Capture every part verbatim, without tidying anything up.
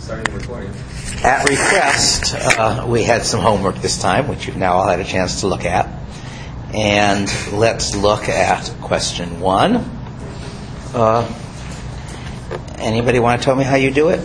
Starting recording. At request, uh, we had some homework this time, which you've now all had a chance to look at. And let's look at question one. Uh, anybody want to tell me how you do it?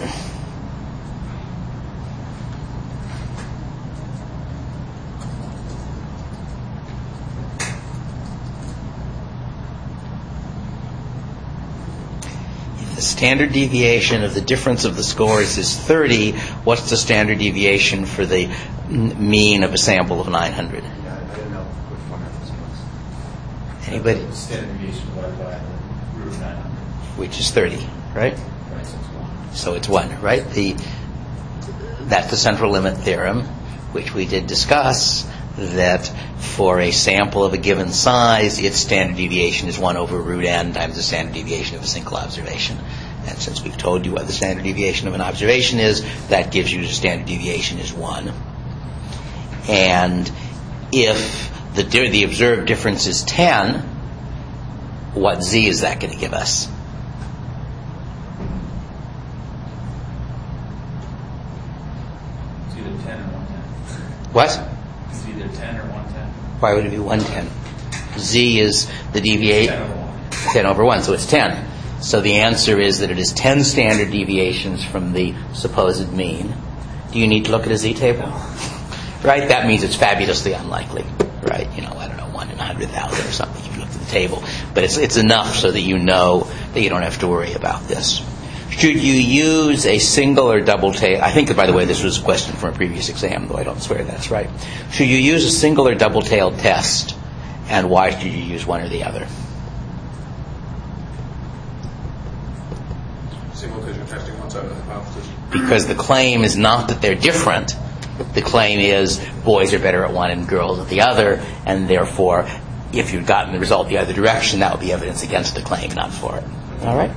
The standard deviation of the difference of the scores is thirty. What's the standard deviation for the mean of a sample of nine hundred? Yeah, I didn't know which one it was. Anybody? The standard deviation divided by the root of nine hundred. Which is thirty, right? Right, so it's one. So it's one, right? The that's the central limit theorem, which we did discuss, that for a sample of a given size, its standard deviation is one over root n times the standard deviation of a single observation. And since we've told you what the standard deviation of an observation is, that gives you the standard deviation is one. And if the, the observed difference is ten, what z is that going to give us? It's either ten or one ten. What? It's either ten or one ten. Why would it be one ten? Z is the deviation. ten over one. ten over one, so it's ten. So the answer is that it is ten standard deviations from the supposed mean. Do you need to look at a z table? Right? That means it's fabulously unlikely. Right? You know, I don't know, one in one hundred thousand or something if you look at the table. But it's it's enough so that you know that you don't have to worry about this. Should you use a single or double tail? I think, by the way, this was a question from a previous exam, though I don't swear that's right. Should you use a single or double-tailed test, and why should you use one or the other? Single because you're testing one side of the hypothesis. Because the claim is not that they're different. The claim is boys are better at one and girls at the other, and therefore, if you'd gotten the result the other direction, that would be evidence against the claim, not for it. All right?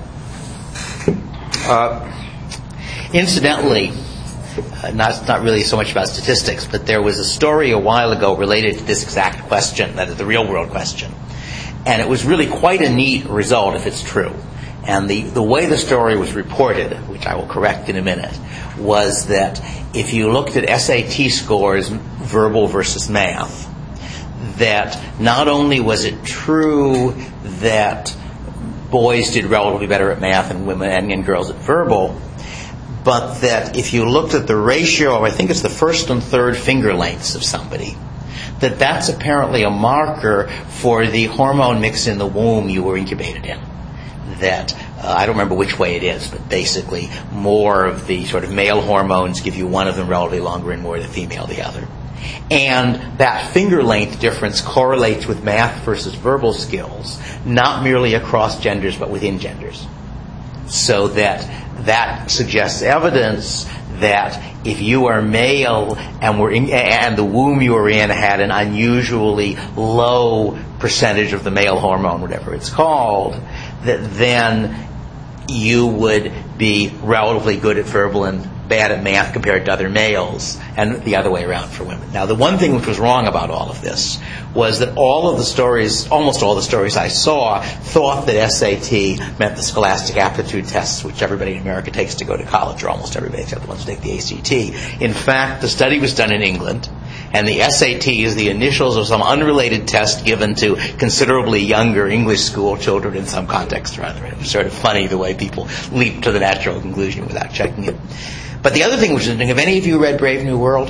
Uh, incidentally, uh, not not really so much about statistics, but there was a story a while ago related to this exact question, that is the real world question. And it was really quite a neat result if it's true. And the, the way the story was reported, which I will correct in a minute, was that if you looked at S A T scores, verbal versus math, that not only was it true that boys did relatively better at math and women and, and girls at verbal, but that if you looked at the ratio of, I think it's the first and third finger lengths of somebody, that that's apparently a marker for the hormone mix in the womb you were incubated in. That, uh, I don't remember which way it is, but basically more of the sort of male hormones give you one of them relatively longer and more of the female the other. And that finger length difference correlates with math versus verbal skills, not merely across genders, but within genders. So that that suggests evidence that if you are male and were in, and the womb you were in had an unusually low percentage of the male hormone, whatever it's called, that then you would be relatively good at verbal and bad at math compared to other males, and the other way around for women. Now, the one thing which was wrong about all of this was that all of the stories, almost all the stories I saw, thought that S A T meant the scholastic aptitude tests, which everybody in America takes to go to college, or almost everybody except the ones who take the A C T. In fact, the study was done in England, and the S A T is the initials of some unrelated test given to considerably younger English school children in some context or other. It was sort of funny the way people leap to the natural conclusion without checking it. But the other thing which is interesting, have any of you read Brave New World?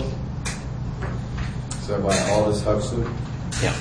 Is that by Aldous Huxley? Yeah.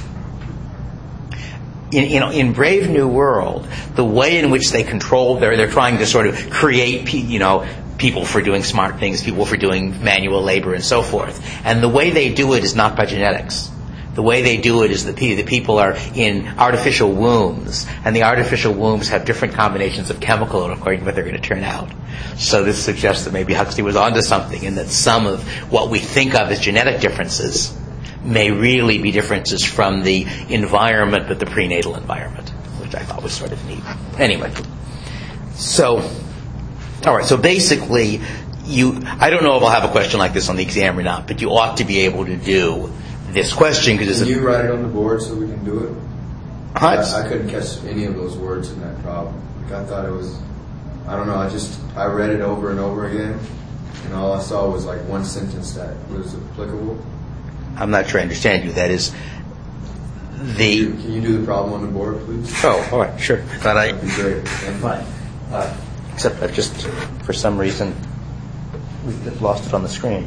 In, you know, in Brave New World, the way in which they control, they're, they're trying to sort of create, you know, people for doing smart things, people for doing manual labor and so forth. And the way they do it is not by genetics. The way they do it is that the people are in artificial wombs, and the artificial wombs have different combinations of chemical according to what they're going to turn out. So this suggests that maybe Huxley was onto something, and that some of what we think of as genetic differences may really be differences from the environment, but the prenatal environment, which I thought was sort of neat. Anyway, so, all right, so basically, you, I don't know if I'll have a question like this on the exam or not, but you ought to be able to do this question. Because Can you write it on the board so we can do it? I, I, I couldn't catch any of those words in that problem. Like I thought it was, I don't know, I just, I read it over and over again, and all I saw was like one sentence that was applicable. I'm not sure I understand you. That is the... Can you do the problem on the board, please? Oh, all right, sure. I thought I... That'd be great. Thank you. Fine. Uh, except I've just, for some reason, we've lost it on the screen.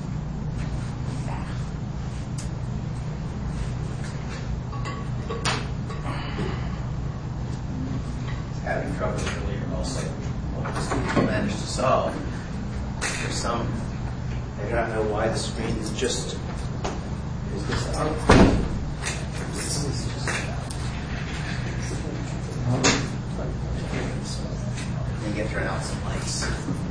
Having trouble earlier, also. Well, this people managed to solve. For some, I don't know why the screen is just. Is this out? This is just out. Let me get turn out some lights.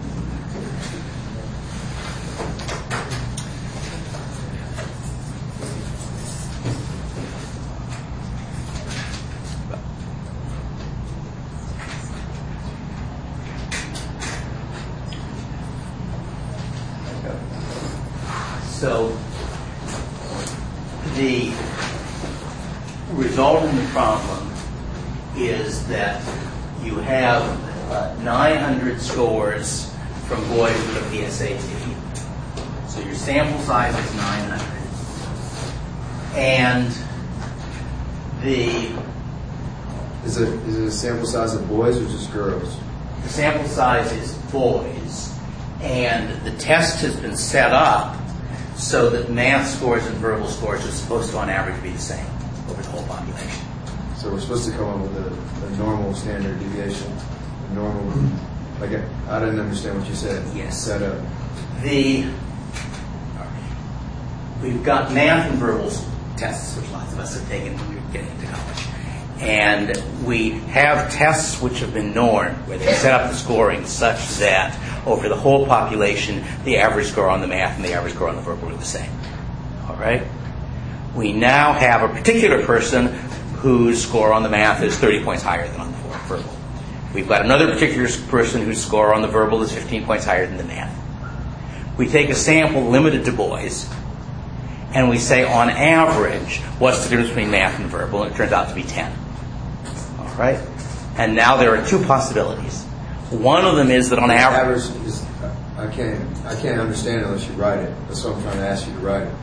So the result in the problem is that you have uh, nine hundred scores from boys with a P S A T. So your sample size is nine hundred. And the Is it is it a sample size of boys or just girls? the sample size is boys, and the test has been set up so that math scores and verbal scores are supposed to, on average, be the same over the whole population. So we're supposed to come up with a, a normal standard deviation, a normal. Like I, I didn't understand what you said. Yes. Set up. The we've got math and verbal tests, which lots of us have taken when we were getting into college, and we have tests which have been normed, where they set up the scoring such that over the whole population, the average score on the math and the average score on the verbal are the same. All right. We now have a particular person whose score on the math is thirty points higher than on the verbal. We've got another particular person whose score on the verbal is fifteen points higher than the math. We take a sample limited to boys, and we say, on average, what's the difference between math and verbal? And it turns out to be ten. All right? And now there are two possibilities. One of them is that on average... Average is, I can't I can't understand it unless you write it. That's what I'm trying to ask you to write it.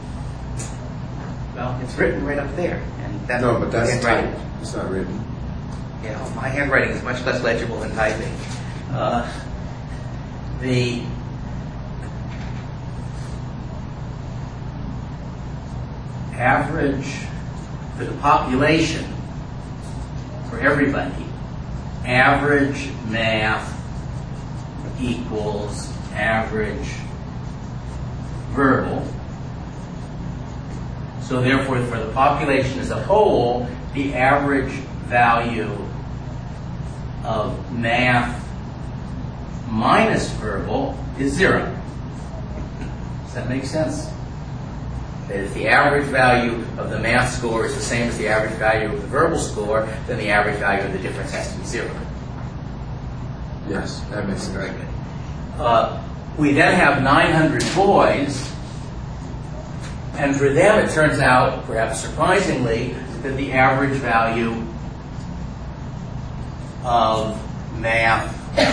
Well, it's written right up there. And that's No, but that's handwriting. typed. It's not written. You know, my handwriting is much less legible than typing. Uh, the average for the population, for everybody, average math equals average verbal. So therefore, for the population as a whole, the average value of math minus verbal is zero. Does that make sense? That if the average value of the math score is the same as the average value of the verbal score, then the average value of the difference has to be zero. Yes, that makes sense. Very good. Uh, we then have nine hundred boys, and for them it turns out, perhaps surprisingly, that the average value of math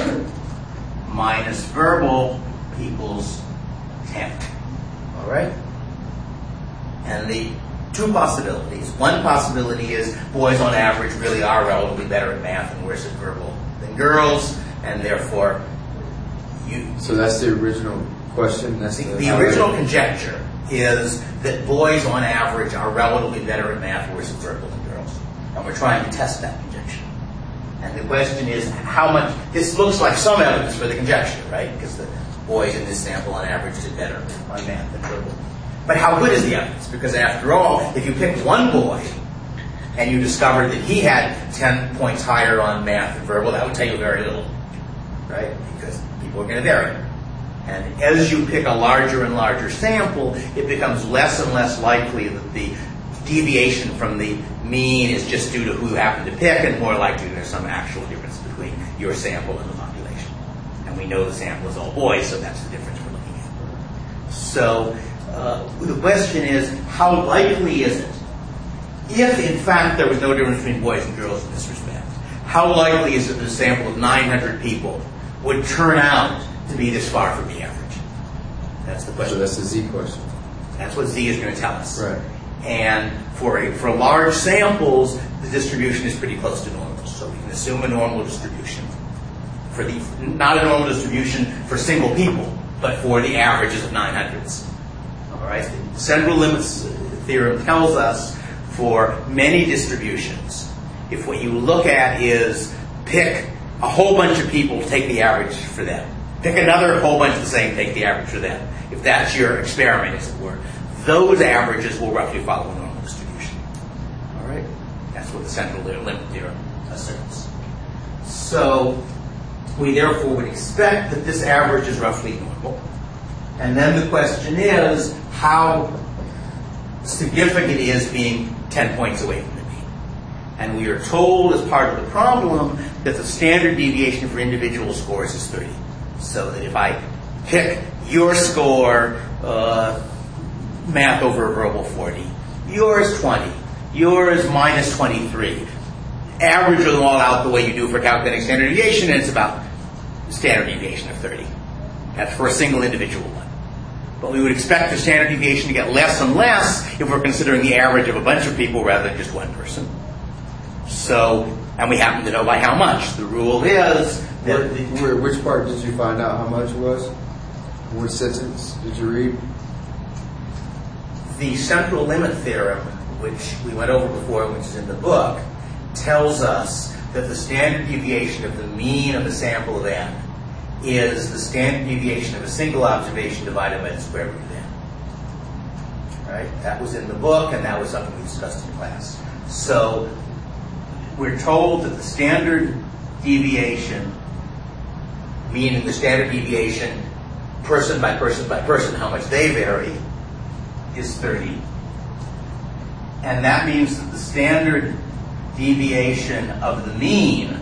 minus verbal equals ten. All right? And the two possibilities. One possibility is boys on average really are relatively better at math and worse at verbal than girls, and therefore you... So that's the original question? That's The, the, the original conjecture is that boys on average are relatively better at math, worse at verbal than girls. And we're trying to test that conjecture. And the question is how much... This looks like some evidence for the conjecture, right? Because the boys in this sample on average did better on math than verbal. But how good is the evidence? Because after all, if you pick one boy and you discovered that he had ten points higher on math than verbal, that would tell you very little, right? Because people are going to vary. And as you pick a larger and larger sample, it becomes less and less likely that the deviation from the mean is just due to who you happen to pick, and more likely there's some actual difference between your sample and the population. And we know the sample is all boys, so that's the difference we're looking at. So uh, the question is, how likely is it, if in fact there was no difference between boys and girls in this respect, how likely is it that a sample of nine hundred people would turn out to be this far from the average? That's the So question. that's the Z question. That's what Z is going to tell us. Right. And for a, for large samples, the distribution is pretty close to normal. So we can assume a normal distribution for the not a normal distribution for single people, but for the averages of nine hundreds. All right. The central limits theorem tells us for many distributions, if what you look at is pick a whole bunch of people, take the average for them. Pick another whole bunch of the same, take the average for them. If that's your experiment, as it were, those averages will roughly follow a normal distribution. All right? That's what the central limit theorem asserts. So we therefore would expect that this average is roughly normal. And then the question is how significant it is being ten points away from the mean. And we are told as part of the problem that the standard deviation for individual scores is thirty. So that if I pick your score, uh, math over verbal forty, yours twenty, yours minus twenty-three, average them all out the way you do for calculating standard deviation, and it's about standard deviation of thirty. That's for a single individual one. But we would expect the standard deviation to get less and less if we're considering the average of a bunch of people rather than just one person. So, and we happen to know by how much. The rule is that... Where, where, which part did you find out how much it was? Which sentence did you read? The central limit theorem, which we went over before, which is in the book, tells us that the standard deviation of the mean of a sample of n is the standard deviation of a single observation divided by the square root of n. Right? That was in the book, and that was something we discussed in class. So we're told that the standard deviation, meaning the standard deviation person by person by person, how much they vary, is thirty. And that means that the standard deviation of the mean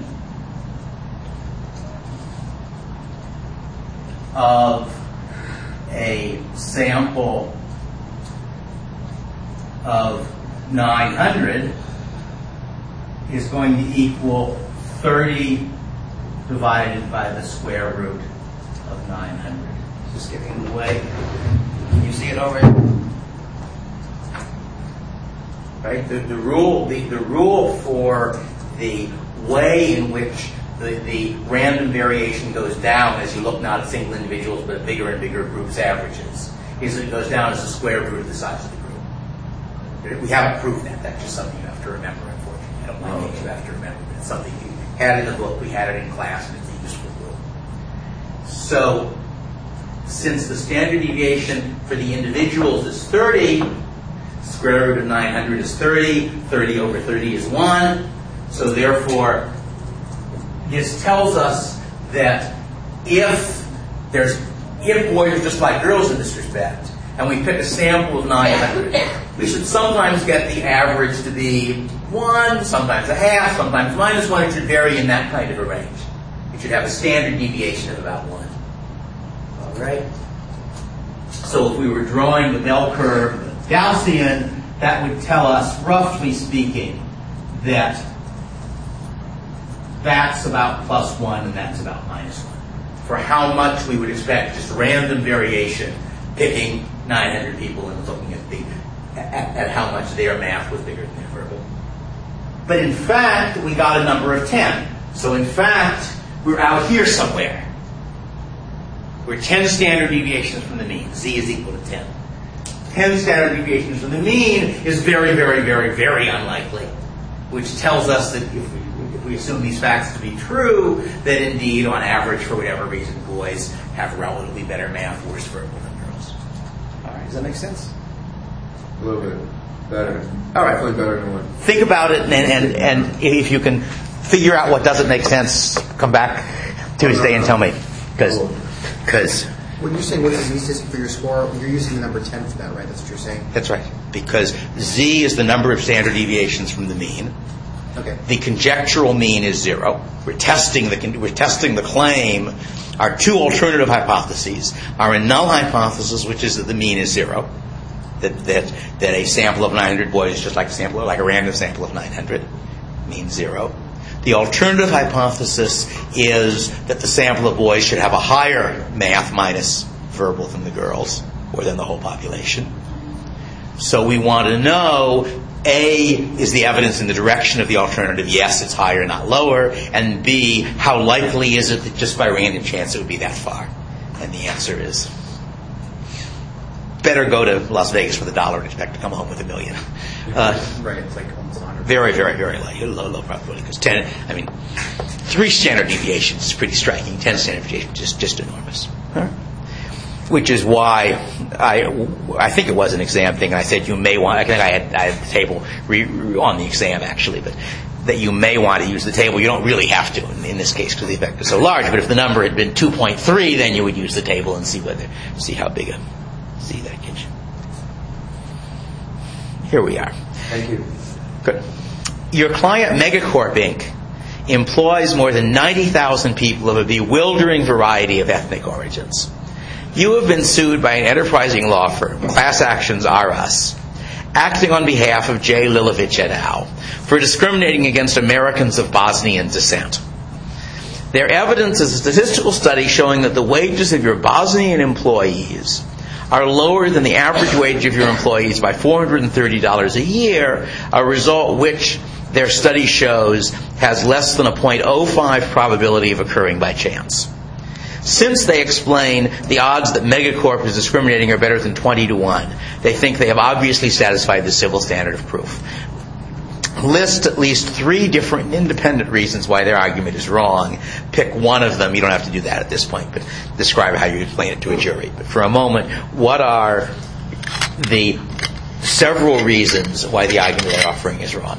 of a sample of nine hundred is going to equal thirty divided by the square root of nine hundred. Just getting in the way. Can you see it over here? Right? The, the rule the, the rule for the way in which the, the random variation goes down as you look not at single individuals but at bigger and bigger groups' averages is that it goes down as the square root of the size of the group. We haven't proved that. That's just something you have to remember, unfortunately. I don't like it, you have to remember, but it's something you had in the book, we had it in class, and it's a useful rule. So, since the standard deviation for the individuals is thirty, square root of nine hundred is thirty, thirty over thirty is one, so therefore, this tells us that if there's, if boys are just like girls in this respect, and we pick a sample of nine hundred, we should sometimes get the average to be one, sometimes a half, sometimes minus one. It should vary in that kind of a range. It should have a standard deviation of about one. All right? So if we were drawing the bell curve Gaussian, that would tell us, roughly speaking, that that's about plus one and that's about minus one. For how much we would expect just random variation, picking nine hundred people and looking at the at, at how much their math was bigger than their verbal. But in fact, we got a number of ten. So in fact, we're out here somewhere. We're ten standard deviations from the mean. Z is equal to ten. ten standard deviations from the mean is very, very, very, very unlikely, which tells us that if we, if we assume these facts to be true, that indeed, on average, for whatever reason, boys have relatively better math, worse verbal than girls. All right, does that make sense? A little bit better. All right. Definitely better than one. Think about it, and, and, and if you can figure out what doesn't make sense, come back Tuesday and tell me. Because, because when you're saying what's the Z statistic for your score, you're using the number ten for that, right? That's what you're saying? That's right. Because Z is the number of standard deviations from the mean. Okay. The conjectural mean is zero. We're testing the we're testing the claim. Our two alternative hypotheses are a null hypothesis, which is that the mean is zero. That that that a sample of nine hundred boys is just like a sample, like a random sample of nine hundred, means zero. The alternative hypothesis is that the sample of boys should have a higher math minus verbal than the girls, or than the whole population. So we want to know, A, is the evidence in the direction of the alternative? Yes, it's higher, not lower. And B, how likely is it that just by random chance it would be that far? And the answer is, better go to Las Vegas with a dollar and expect to come home with a million. Uh, Right, it's like almost one hundred. very, very, very low, low, low probability. Because ten, I mean, three standard deviations is pretty striking. Ten standard deviations is just, just enormous. Huh? Which is why I, I think it was an exam thing. And I said you may want. I think I had, I had the table re, re, on the exam actually, but that you may want to use the table. You don't really have to in, in this case because the effect is so large. But if the number had been two point three, then you would use the table and see whether see how big a see that gets you. Here we are. Thank you. Good. Your client, Megacorp Incorporated, employs more than ninety thousand people of a bewildering variety of ethnic origins. You have been sued by an enterprising law firm, Class Actions R Us, acting on behalf of J. Lilovich et al. For discriminating against Americans of Bosnian descent. Their evidence is a statistical study showing that the wages of your Bosnian employees are lower than the average wage of your employees by four hundred thirty dollars a year, a result which their study shows has less than a zero point zero five probability of occurring by chance. Since they explain the odds that Megacorp is discriminating are better than twenty to one, they think they have obviously satisfied the civil standard of proof. List at least three different independent reasons why their argument is wrong. Pick one of them. You don't have to do that at this point, but describe how you explain it to a jury. But for a moment, what are the several reasons why the argument they're offering is wrong?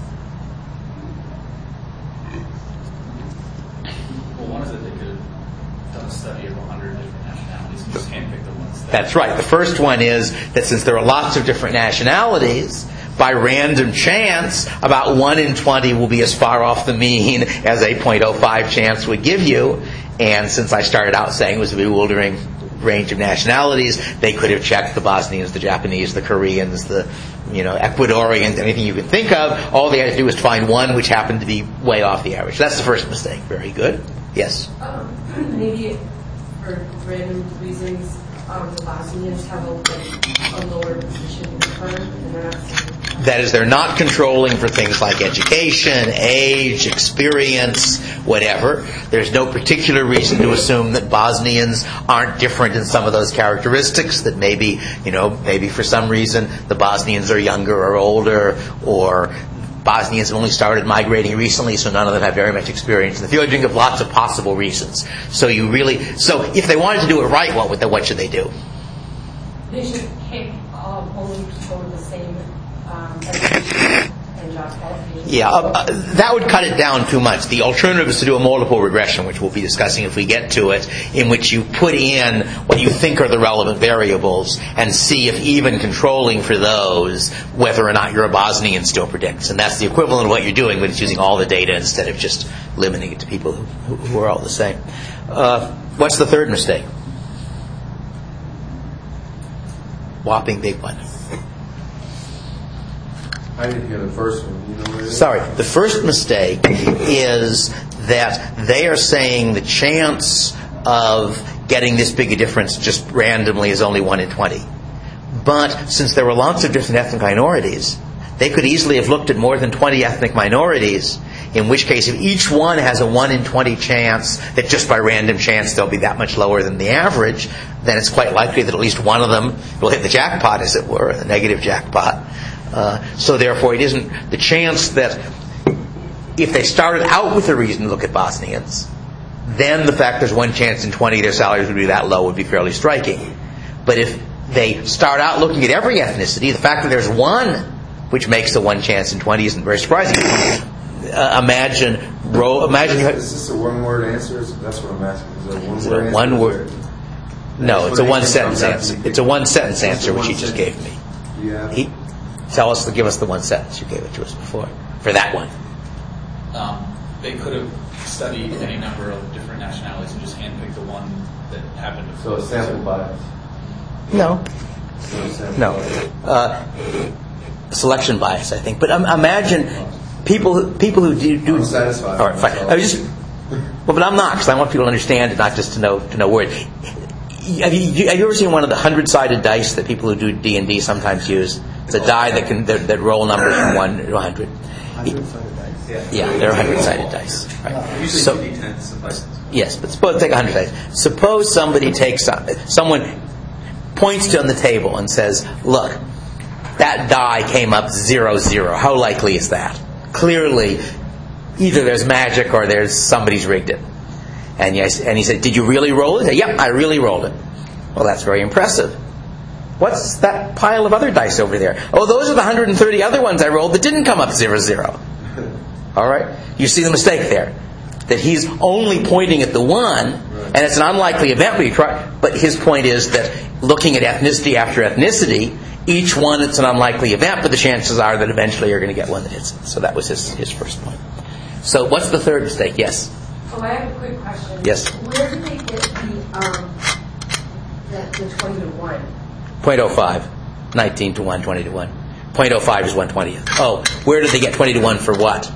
Well, one is that they could have done a study of one hundred different nationalities and just handpicked the ones that... That's right. The first one is that since there are lots of different nationalities, by random chance, about one in twenty will be as far off the mean as a zero point zero five chance would give you. And since I started out saying it was a bewildering range of nationalities, they could have checked the Bosnians, the Japanese, the Koreans, the you know Ecuadorians, anything you can think of. All they had to do was to find one which happened to be way off the average. That's the first mistake. Very good. Yes? Um, maybe for random reasons, um, the Bosnians have a, like, a lower position in the firm, and they're not... That is, they're not controlling for things like education, age, experience, whatever. There's no particular reason to assume that Bosnians aren't different in some of those characteristics, that maybe, you know, maybe for some reason the Bosnians are younger or older, or Bosnians have only started migrating recently, so none of them have very much experience in the field. You think of lots of possible reasons. So you really, so if they wanted to do it right, what would they, what should they do? They should pick um, only people with the same um, education and job qualifications. Yeah, uh, that would cut it down too much. The alternative is to do a multiple regression, which we'll be discussing if we get to it, in which you put in what you think are the relevant variables and see if even controlling for those, whether or not you're a Bosnian still predicts. And that's the equivalent of what you're doing, but it's using all the data instead of just limiting it to people who, who are all the same. Uh, what's the third mistake? Whopping big one. I didn't hear the first one. You know what it is? Sorry, the first mistake is that they are saying the chance of getting this big a difference just randomly is only one in twenty. But since there were lots of different ethnic minorities, they could easily have looked at more than twenty ethnic minorities, in which case if each one has a one in twenty chance that just by random chance they'll be that much lower than the average, then it's quite likely that at least one of them will hit the jackpot, as it were, the negative jackpot. Uh, so therefore it isn't the chance that if they started out with a reason to look at Bosnians, then the fact there's one chance in twenty their salaries would be that low would be fairly striking. But if they start out looking at every ethnicity, the fact that there's one which makes the one chance in twenty isn't very surprising. Uh, imagine, ro- imagine you had, Is this a one-word answer? That's what I'm asking. Is it a one-word Is it a answer? one-word? No, it's a one-sentence answer. It's a one-sentence It's a answer which he just one-sentence. gave me. Yeah. He, tell us, give us the one sentence you gave it to us before for that one. Um, they could have studied any number of different nationalities and just handpicked the one that happened to... So a sample bias. No, So a sample no. bias. Uh, selection bias, I think. But um, imagine people who, people who do, do I'm satisfied. All right, fine. I was just, well, but I'm not, because I want people to understand it, not just to know to know where. It, have you have you ever seen one of the hundred-sided dice that people who do D and D sometimes use? It's a die that can that, that roll numbers from one to a hundred. Hundred-sided dice. Yeah, Yeah, they're hundred-sided dice. Right. Usually So- two D ten suffices. Yes, but suppose take a hundred dice. Suppose somebody takes someone points to on the table and says, "Look, that die came up zero zero. How likely is that?" Clearly, either there's magic or there's somebody's rigged it. And yes, and he said, "Did you really roll it?" Said, "Yep, I really rolled it." Well, that's very impressive. What's that pile of other dice over there? Oh, those are the one hundred thirty other ones I rolled that didn't come up zero zero. All right, you see the mistake there. That he's only pointing at the one, and it's an unlikely event. But, you try, but his point is that looking at ethnicity after ethnicity, each one it's an unlikely event, but the chances are that eventually you're going to get one that hits it. So that was his, his first point. So what's the third mistake? Yes? Oh, I have a quick question. Yes. Where did they get the, um, the, the twenty to one? point oh five. nineteen to one, twenty to one. point oh five is one twentieth. Oh, where did they get twenty to one for what?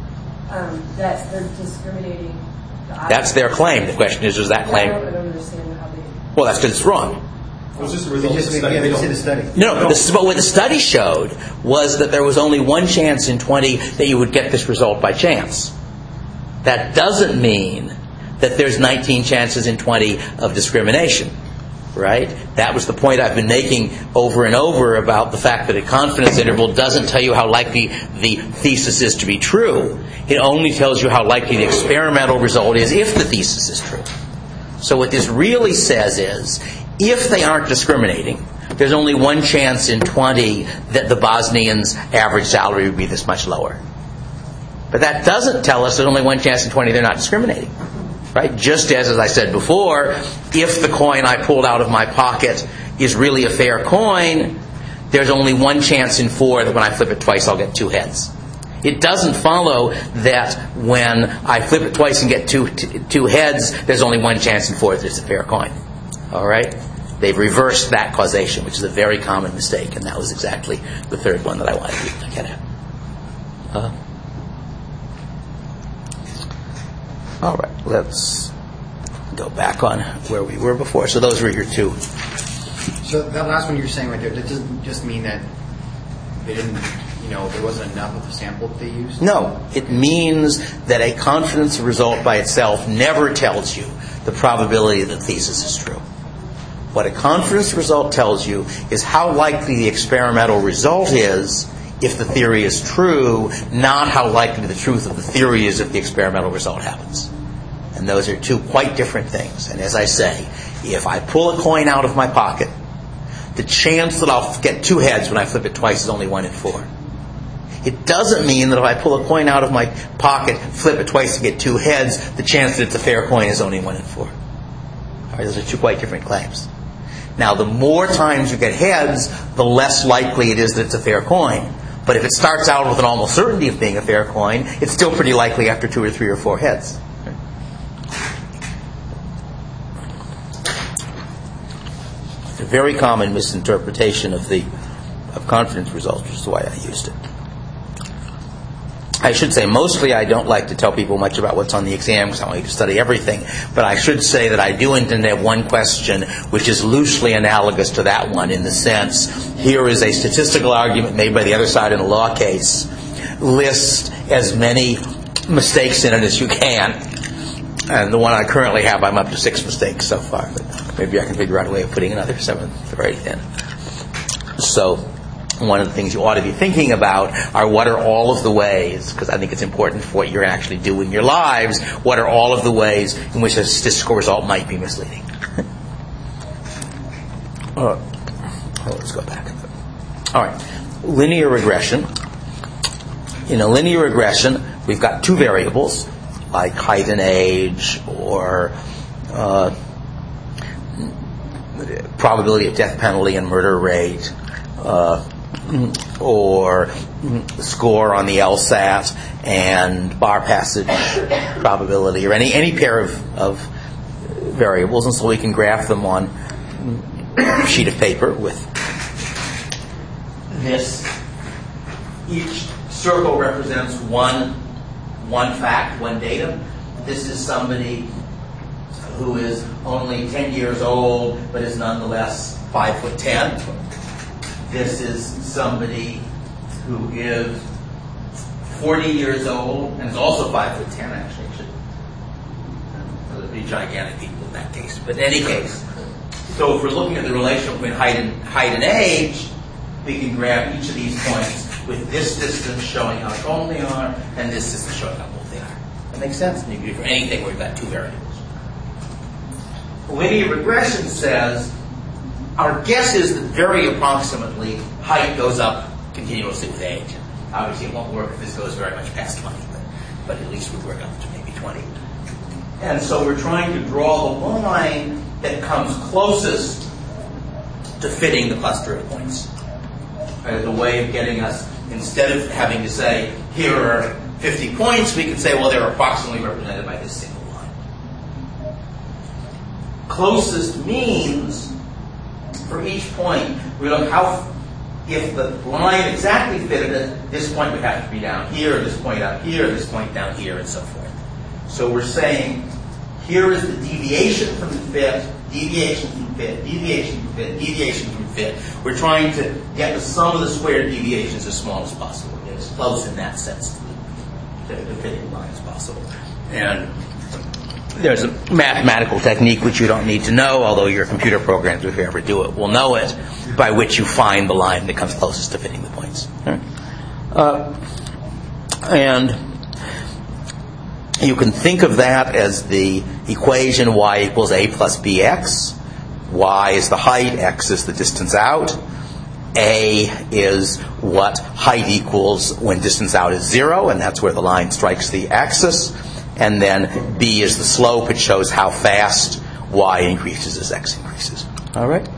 Um, that they're discriminating. The That's their claim. The question is, is that I claim? don't, I don't understand how they... Well, that's because it's wrong. It was just a They result of just the yeah, study. they They just did don't- a study. No, the, but what the study showed was that there was only one chance in twenty that you would get this result by chance. That doesn't mean that there's nineteen chances in twenty of discrimination, right? That was the point I've been making over and over about the fact that a confidence interval doesn't tell you how likely the thesis is to be true. It only tells you how likely the experimental result is if the thesis is true. So what this really says is, if they aren't discriminating, there's only one chance in twenty that the Bosnians' average salary would be this much lower. But that doesn't tell us there's only one chance in twenty they're not discriminating. Right? Just as, as I said before, if the coin I pulled out of my pocket is really a fair coin, there's only one chance in four that when I flip it twice I'll get two heads. It doesn't follow that when I flip it twice and get two, t- two heads, there's only one chance in four that it's a fair coin. All right? They've reversed that causation, which is a very common mistake, and that was exactly the third one that I wanted to get at. Uh, all right, let's go back on where we were before. So those were your two. So that last one you're saying right there, that doesn't just mean that they didn't, you know, there wasn't enough of the sample that they used? No, it means that a confidence result by itself never tells you the probability that the thesis is true. What a confidence result tells you is how likely the experimental result is if the theory is true, not how likely the truth of the theory is if the experimental result happens. And those are two quite different things. And as I say, if I pull a coin out of my pocket, the chance that I'll get two heads when I flip it twice is only one in four. It doesn't mean that if I pull a coin out of my pocket, flip it twice to get two heads, the chance that it's a fair coin is only one in four. All right, those are two quite different claims. Now, the more times you get heads, the less likely it is that it's a fair coin. But if it starts out with an almost certainty of being a fair coin, it's still pretty likely after two or three or four heads. It's a very common misinterpretation of the of confidence results, which is why I used it. I should say, mostly I don't like to tell people much about what's on the exam because I want you to study everything. But I should say that I do intend to have one question which is loosely analogous to that one in the sense, here is a statistical argument made by the other side in a law case. List as many mistakes in it as you can. And the one I currently have, I'm up to six mistakes so far. But maybe I can figure out a way of putting another seventh or eighth in. So one of the things you ought to be thinking about are what are all of the ways, because I think it's important for what you're actually doing in your lives, what are all of the ways in which a statistical result might be misleading. uh, let's go back. All right. Linear regression. In a linear regression, we've got two variables, like height and age, or uh, probability of death penalty and murder rate, uh, or score on the LSAT and bar passage probability, or any any pair of, of variables, and so we can graph them on a sheet of paper with this. Each circle represents one, one fact, one datum. This is somebody who is only ten years old, but is nonetheless five foot ten. This is somebody who is forty years old and is also five foot ten, actually. Those would be gigantic people in that case. But in any case, so if we're looking at the relation between height and height and age, we can grab each of these points with this distance showing how tall they are, and this distance showing how old they are. That makes sense? And you can do for anything where you've got two variables. Linear regression says our guess is that very approximately height goes up continuously with age. Obviously, it won't work if this goes very much past twenty, but, but at least we work up to maybe twenty. And so we're trying to draw the line that comes closest to fitting the cluster of points. Uh, the way of getting us, instead of having to say, here are fifty points, we can say, well, they're approximately represented by this single line. Closest means, for each point, we look how, if the line exactly fitted it, this point would have to be down here, this point up here, this point down here, and so forth. So we're saying, here is the deviation from the fit, deviation from fit, deviation from fit, deviation from fit. We're trying to get the sum of the squared deviations as small as possible, get as close in that sense to the, to the fitting line as possible. And there's a mathematical technique which you don't need to know, although your computer programs, if you ever do it, will know it, by which you find the line that comes closest to fitting the points. Right? Uh, and you can think of that as the equation y equals a plus bx. Y is the height, x is the distance out. A is what height equals when distance out is zero, and that's where the line strikes the axis. And then b is the slope. It shows how fast y increases as x increases. All right?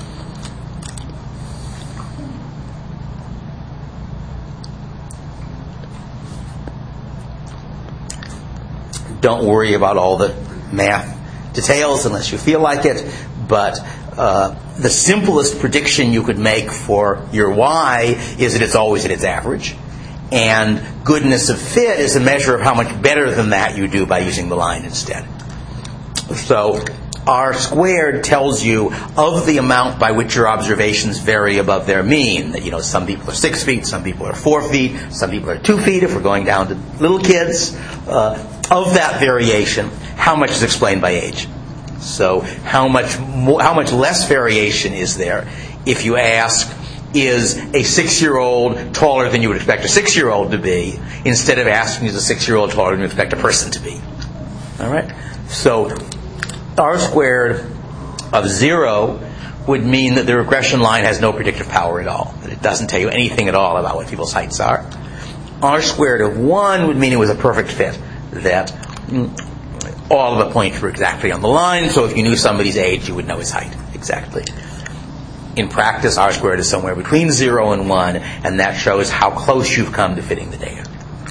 Don't worry about all the math details unless you feel like it, but uh, the simplest prediction you could make for your y is that it's always at its average. And goodness of fit is a measure of how much better than that you do by using the line instead. So R squared tells you of the amount by which your observations vary above their mean. That, you know, some people are six feet, some people are four feet, some people are two feet if we're going down to little kids. Uh, of that variation, how much is explained by age? So how much more, how much less variation is there if you ask, is a six-year-old taller than you would expect a six-year-old to be, instead of asking, is a six-year-old taller than you expect a person to be? All right? So R squared of zero would mean that the regression line has no predictive power at all, that it doesn't tell you anything at all about what people's heights are. R squared of one would mean it was a perfect fit, that all of the points were exactly on the line, so if you knew somebody's age, you would know his height exactly. In practice, R squared is somewhere between zero and one, and that shows how close you've come to fitting the data.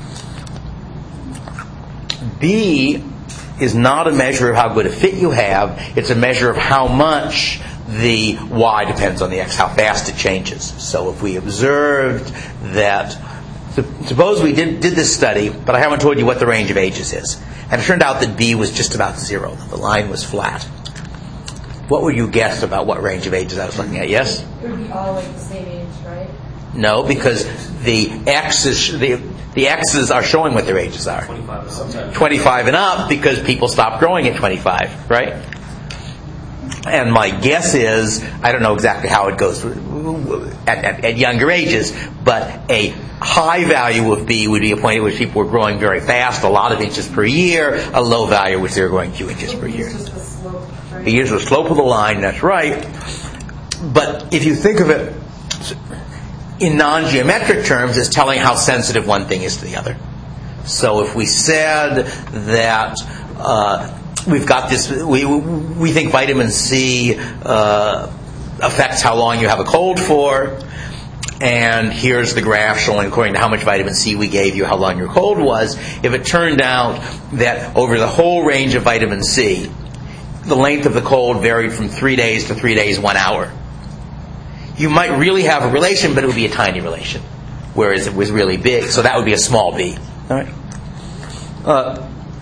B is not a measure of how good a fit you have. It's a measure of how much the y depends on the x, how fast it changes. So if we observed that, suppose we did, did this study, but I haven't told you what the range of ages is, and it turned out that B was just about zero, the line was flat. What would you guess about what range of ages I was looking at? Yes? It would be all like the same age, right? No, because the x's the the x's are showing what their ages are. twenty-five. twenty-five and up, because people stop growing at twenty-five, right? And my guess is, I don't know exactly how it goes at, at, at younger ages, but a high value of B would be a point at which people were growing very fast, a lot of inches per year, a low value which they were growing a few inches per year. It's just the slope, right? B is the slope of the line, that's right. But if you think of it in non-geometric terms, it's telling how sensitive one thing is to the other. So if we said that uh, we've got this, we we think vitamin C uh, affects how long you have a cold for, and here's the graph showing according to how much vitamin C we gave you how long your cold was. If it turned out that over the whole range of vitamin C, the length of the cold varied from three days to three days, one hour, you might really have a relation, but it would be a tiny relation. whereas it was really big. So that would be a small b. All right. Uh,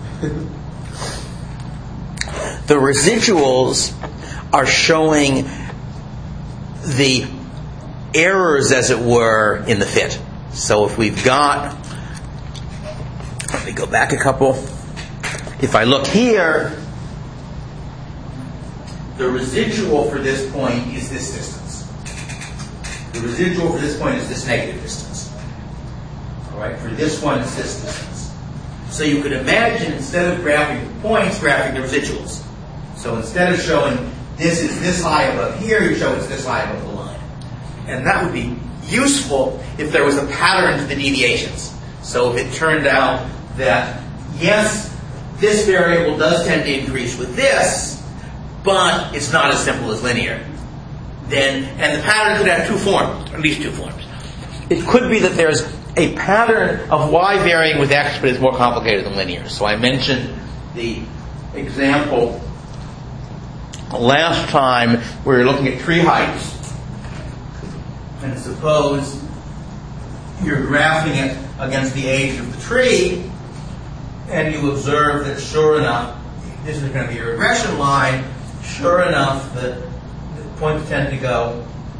the residuals are showing the errors, as it were, in the fit. So if we've got, let me go back a couple. If I look here, the residual for this point is this distance. The residual for this point is this negative distance. All right, for this one, it's this distance. So you could imagine, instead of graphing the points, graphing the residuals. So instead of showing this is this high above here, you show it's this high above the line. And that would be useful if there was a pattern to the deviations. So if it turned out that, yes, this variable does tend to increase with this, but it's not as simple as linear, then, and the pattern could have two forms, at least two forms. It could be that there's a pattern of y varying with x, but it's more complicated than linear. So I mentioned the example last time where you're looking at tree heights. And suppose you're graphing it against the age of the tree, and you observe that sure enough, this is going to be a regression line, sure enough that the points tend to go.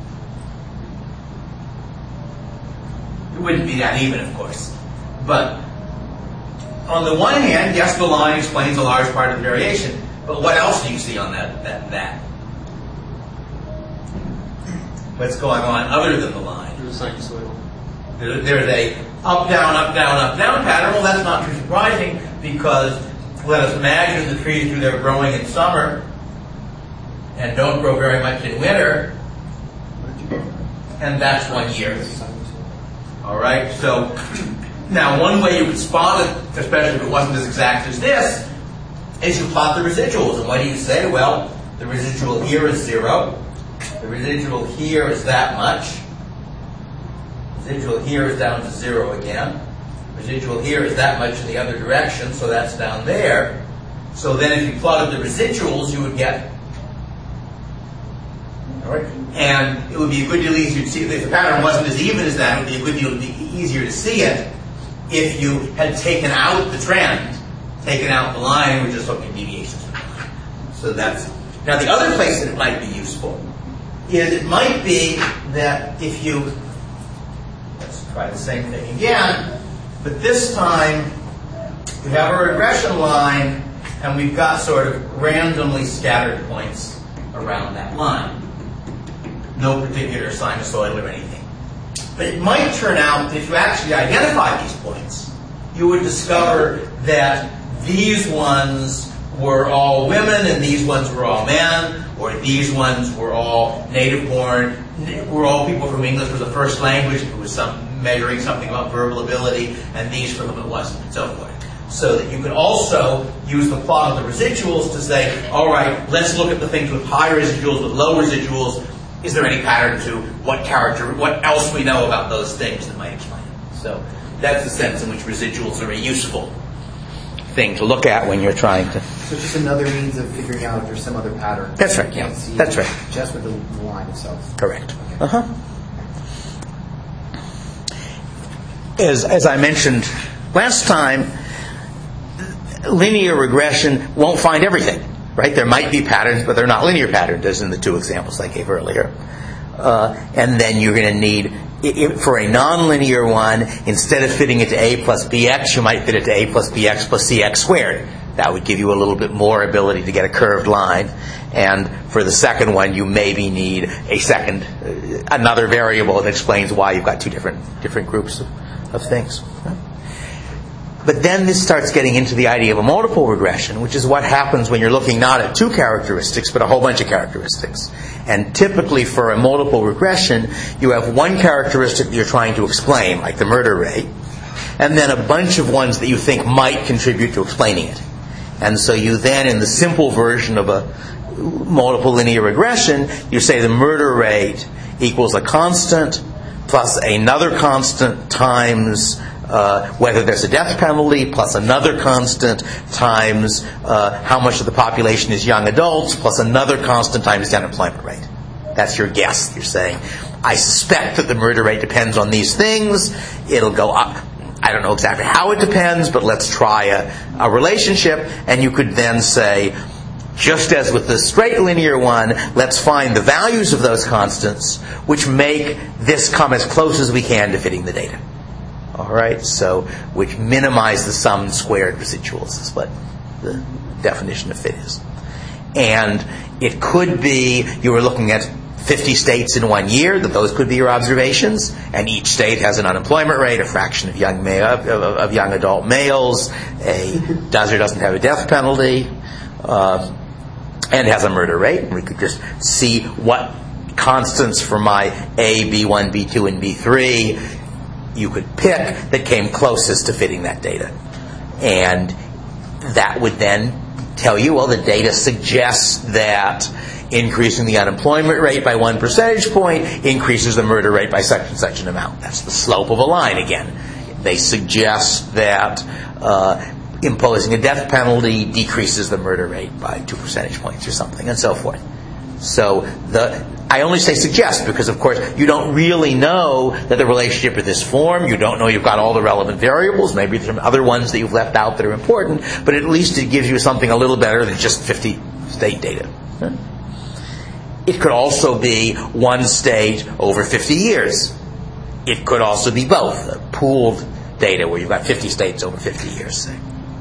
It wouldn't be that even, of course. But on the one hand, yes, the line explains a large part of the variation. But what else do you see on that? that, that? What's going on other than the line? There's a sinusoidal. There, there's a up, down, up, down, up, down pattern. Well, that's not too surprising because let us imagine the trees do their growing in summer and don't grow very much in winter. And that's one year. All right, so now one way you would spot it, especially if it wasn't as exact as this, is you plot the residuals. And what do you say? Well, the residual here is zero. The residual here is that much. Residual here is down to zero again. Residual here is that much in the other direction, so that's down there. So then if you plotted the residuals, you would get. All right. And it would be a good deal easier to see. If the pattern wasn't as even as that, it would be a good deal easier to see it if you had taken out the trend, taken out the line, and were just looking at deviations. So that's. Now the other place that it might be useful is it might be that if you, let's try the same thing again, but this time we have a regression line and we've got sort of randomly scattered points around that line. No particular sinusoidal or anything. But it might turn out that if you actually identify these points, you would discover that these ones were all women and these ones were all men, or these ones were all native-born, were all people from English was a first language, it was some measuring something about verbal ability, and these for whom it wasn't, and so forth. So that you could also use the plot of the residuals to say, all right, let's look at the things with high residuals, with low residuals. Is there any pattern to what character, what else we know about those things that might explain it? So that's the sense in which residuals are a useful thing to look at when you're trying to. So it's just another means of figuring out if there's some other pattern. That's right. You can't Yeah. see That's right. just with the, the line itself. Correct. Okay. Uh-huh. As as I mentioned last time, linear regression won't find everything. Right? There might be patterns, but they're not linear patterns, as in the two examples I gave earlier. Uh, and then you're going to need, if, for a nonlinear one, instead of fitting it to a plus bx, you might fit it to a plus bx plus cx squared. That would give you a little bit more ability to get a curved line. And for the second one, you maybe need a second, uh, another variable that explains why you've got two different different groups of, of things. But then this starts getting into the idea of a multiple regression, which is what happens when you're looking not at two characteristics, but a whole bunch of characteristics. And typically for a multiple regression, you have one characteristic that you're trying to explain, like the murder rate, and then a bunch of ones that you think might contribute to explaining it. And so you then, in the simple version of a multiple linear regression, you say the murder rate equals a constant plus another constant times Uh, whether there's a death penalty, plus another constant times uh, how much of the population is young adults, plus another constant times the unemployment rate. That's your guess. You're saying I suspect that the murder rate depends on these things. It'll go up. I don't know exactly how it depends, but let's try a, a relationship. And you could then say, just as with the straight linear one, let's find the values of those constants which make this come as close as we can to fitting the data. All right, so which minimize the sum squared residuals is what the definition of fit is. And it could be you were looking at fifty states in one year, that those could be your observations, and each state has an unemployment rate, a fraction of young male, of, of young adult males, a does or doesn't have a death penalty, uh, and has a murder rate. And we could just see what constants for my A, B one, B two, and B three you could pick that came closest to fitting that data. And that would then tell you, well, the data suggests that increasing the unemployment rate by one percentage point increases the murder rate by such and such an amount. That's the slope of a line again. They suggest that uh, imposing a death penalty decreases the murder rate by two percentage points or something, and so forth. So the I only say suggest because, of course, you don't really know that the relationship is this form. You don't know you've got all the relevant variables. Maybe there's some other ones that you've left out that are important, but at least it gives you something a little better than just fifty state data. It could also be one state over fifty years. It could also be both, a pooled data where you've got fifty states over fifty years, say.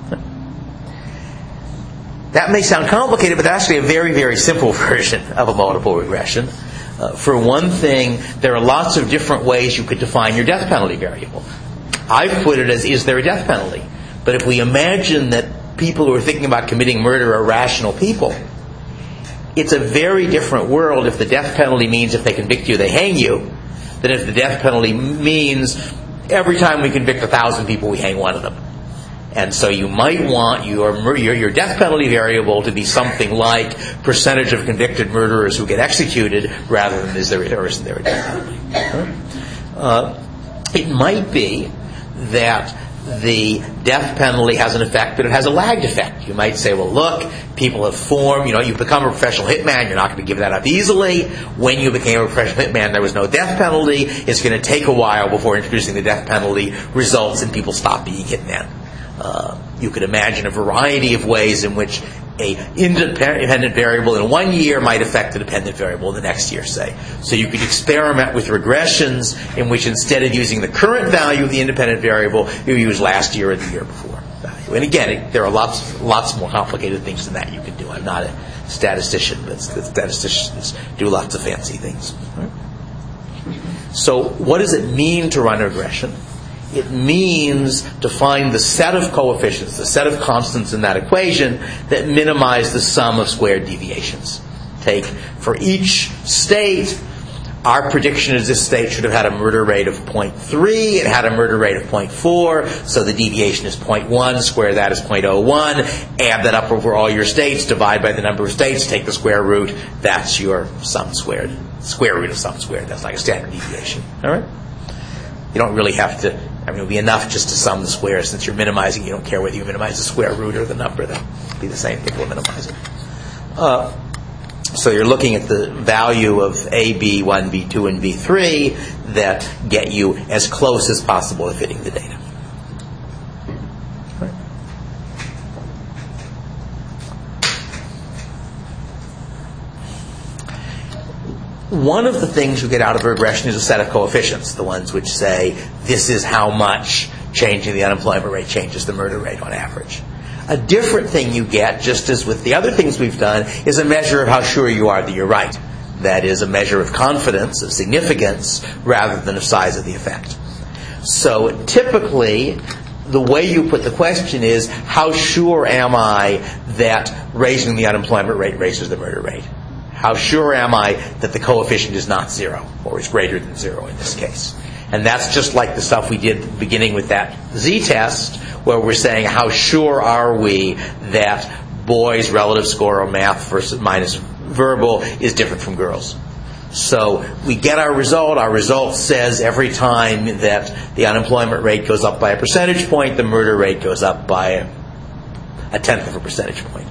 That may sound complicated, but that's actually a very, very simple version of a multiple regression. Uh, for one thing, there are lots of different ways you could define your death penalty variable. I've put it as, is there a death penalty? But if we imagine that people who are thinking about committing murder are rational people, it's a very different world if the death penalty means if they convict you, they hang you, than if the death penalty means every time we convict a thousand people, we hang one of them. And so you might want your, your your death penalty variable to be something like percentage of convicted murderers who get executed rather than is there or isn't there a death penalty. Uh, it might be that the death penalty has an effect, but it has a lagged effect. You might say, well, look, people have formed, you know, you've become a professional hitman, you're not going to give that up easily. When you became a professional hitman, there was no death penalty. It's going to take a while before introducing the death penalty results and people stop being hitmen. Uh, you could imagine a variety of ways in which a independent variable in one year might affect the dependent variable in the next year, say. So you could experiment with regressions in which instead of using the current value of the independent variable, you use last year or the year before value. And again, it, there are lots lots more complicated things than that you can do. I'm not a statistician, but statisticians do lots of fancy things. So what does it mean to run a regression? It means to find the set of coefficients, the set of constants in that equation that minimize the sum of squared deviations. Take, for each state, our prediction is this state should have had a murder rate of zero point three. It had a murder rate of zero point four, so the deviation is zero point one. Square that is zero point zero one. Add that up over all your states. Divide by the number of states. Take the square root. That's your sum squared. Square root of sum squared. That's like a standard deviation. All right? You don't really have to... I mean, it would be enough just to sum the squares. Since you're minimizing, you don't care whether you minimize the square root or the number. That would be the same thing for minimizing. Uh, so you're looking at the value of A, B one, B two, and B three that get you as close as possible to fitting the data. Right. One of the things you get out of a regression is a set of coefficients, the ones which say this is how much changing the unemployment rate changes the murder rate on average. A different thing you get, just as with the other things we've done, is a measure of how sure you are that you're right. That is a measure of confidence, of significance, rather than of size of the effect. So typically, the way you put the question is, how sure am I that raising the unemployment rate raises the murder rate? How sure am I that the coefficient is not zero, or is greater than zero in this case? And that's just like the stuff we did beginning with that z-test, where we're saying how sure are we that boys' relative score on math versus minus verbal is different from girls. So we get our result. Our result says every time that the unemployment rate goes up by a percentage point, the murder rate goes up by a, a tenth of a percentage point.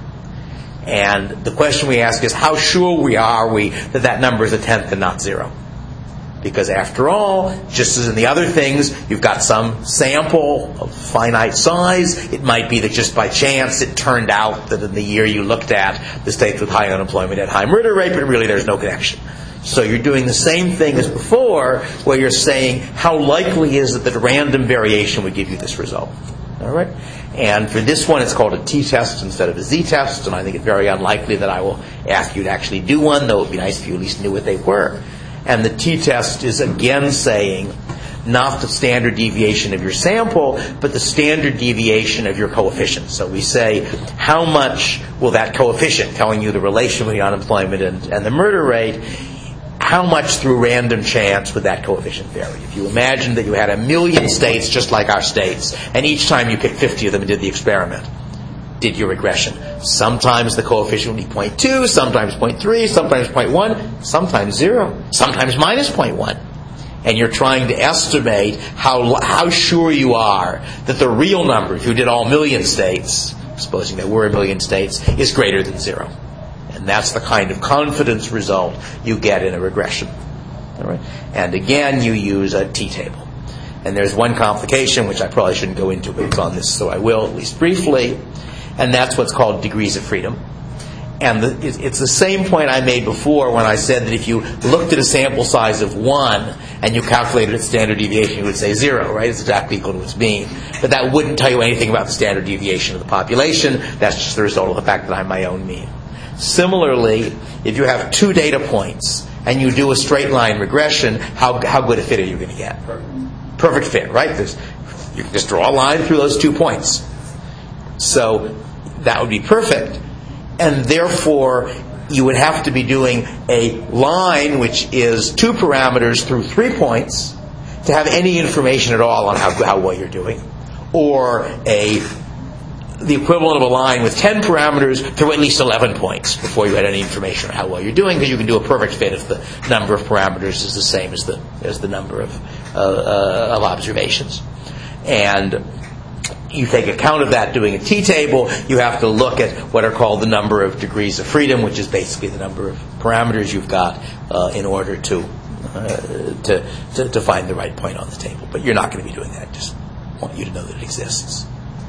And the question we ask is, how sure we are we that that number is a tenth and not zero? Because after all, just as in the other things, you've got some sample of finite size. It might be that just by chance it turned out that in the year you looked at, the states with high unemployment had high murder rate, but really there's no connection. So you're doing the same thing as before, where you're saying how likely is it that random variation would give you this result. All right? And for this one, it's called a t-test instead of a z-test, and I think it's very unlikely that I will ask you to actually do one, though it would be nice if you at least knew what they were. And the t-test is again saying not the standard deviation of your sample, but the standard deviation of your coefficient. So we say, how much will that coefficient, telling you the relation between unemployment and, and the murder rate, how much through random chance would that coefficient vary? If you imagine that you had a million states just like our states, and each time you picked fifty of them and did the experiment, did your regression. Sometimes the coefficient would be zero point two, sometimes zero point three, sometimes zero point one, sometimes zero, sometimes minus zero point one. And you're trying to estimate how how sure you are that the real number, if you did all million states, supposing there were a million states, is greater than zero. And that's the kind of confidence result you get in a regression. All right? And again, you use a t-table. And there's one complication, which I probably shouldn't go into, but it's on this, so I will, at least briefly. And that's what's called degrees of freedom. And the, it's the same point I made before when I said that if you looked at a sample size of one and you calculated its standard deviation, you would say zero, right? It's exactly equal to its mean. But that wouldn't tell you anything about the standard deviation of the population. That's just the result of the fact that I'm my own mean. Similarly, if you have two data points and you do a straight line regression, how how good a fit are you going to get? Perfect fit, right? There's, you can just draw a line through those two points. So that would be perfect. And therefore, you would have to be doing a line which is two parameters through three points to have any information at all on how, how well you're doing. Or a the equivalent of a line with ten parameters through at least eleven points before you had any information on how well you're doing, because you can do a perfect fit if the number of parameters is the same as the as the number of uh, uh, of observations. And you take account of that doing a t-table. You have to look at what are called the number of degrees of freedom, which is basically the number of parameters you've got uh, in order to, uh, to to to find the right point on the table. But you're not going to be doing that. Just want you to know that it exists.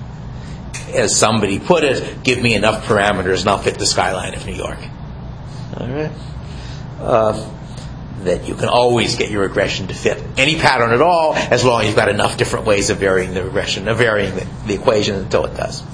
As somebody put it, give me enough parameters and I'll fit the skyline of New York. All right. Uh, that you can always get your regression to fit any pattern at all, as long as you've got enough different ways of varying the regression, of varying the, the equation until it does.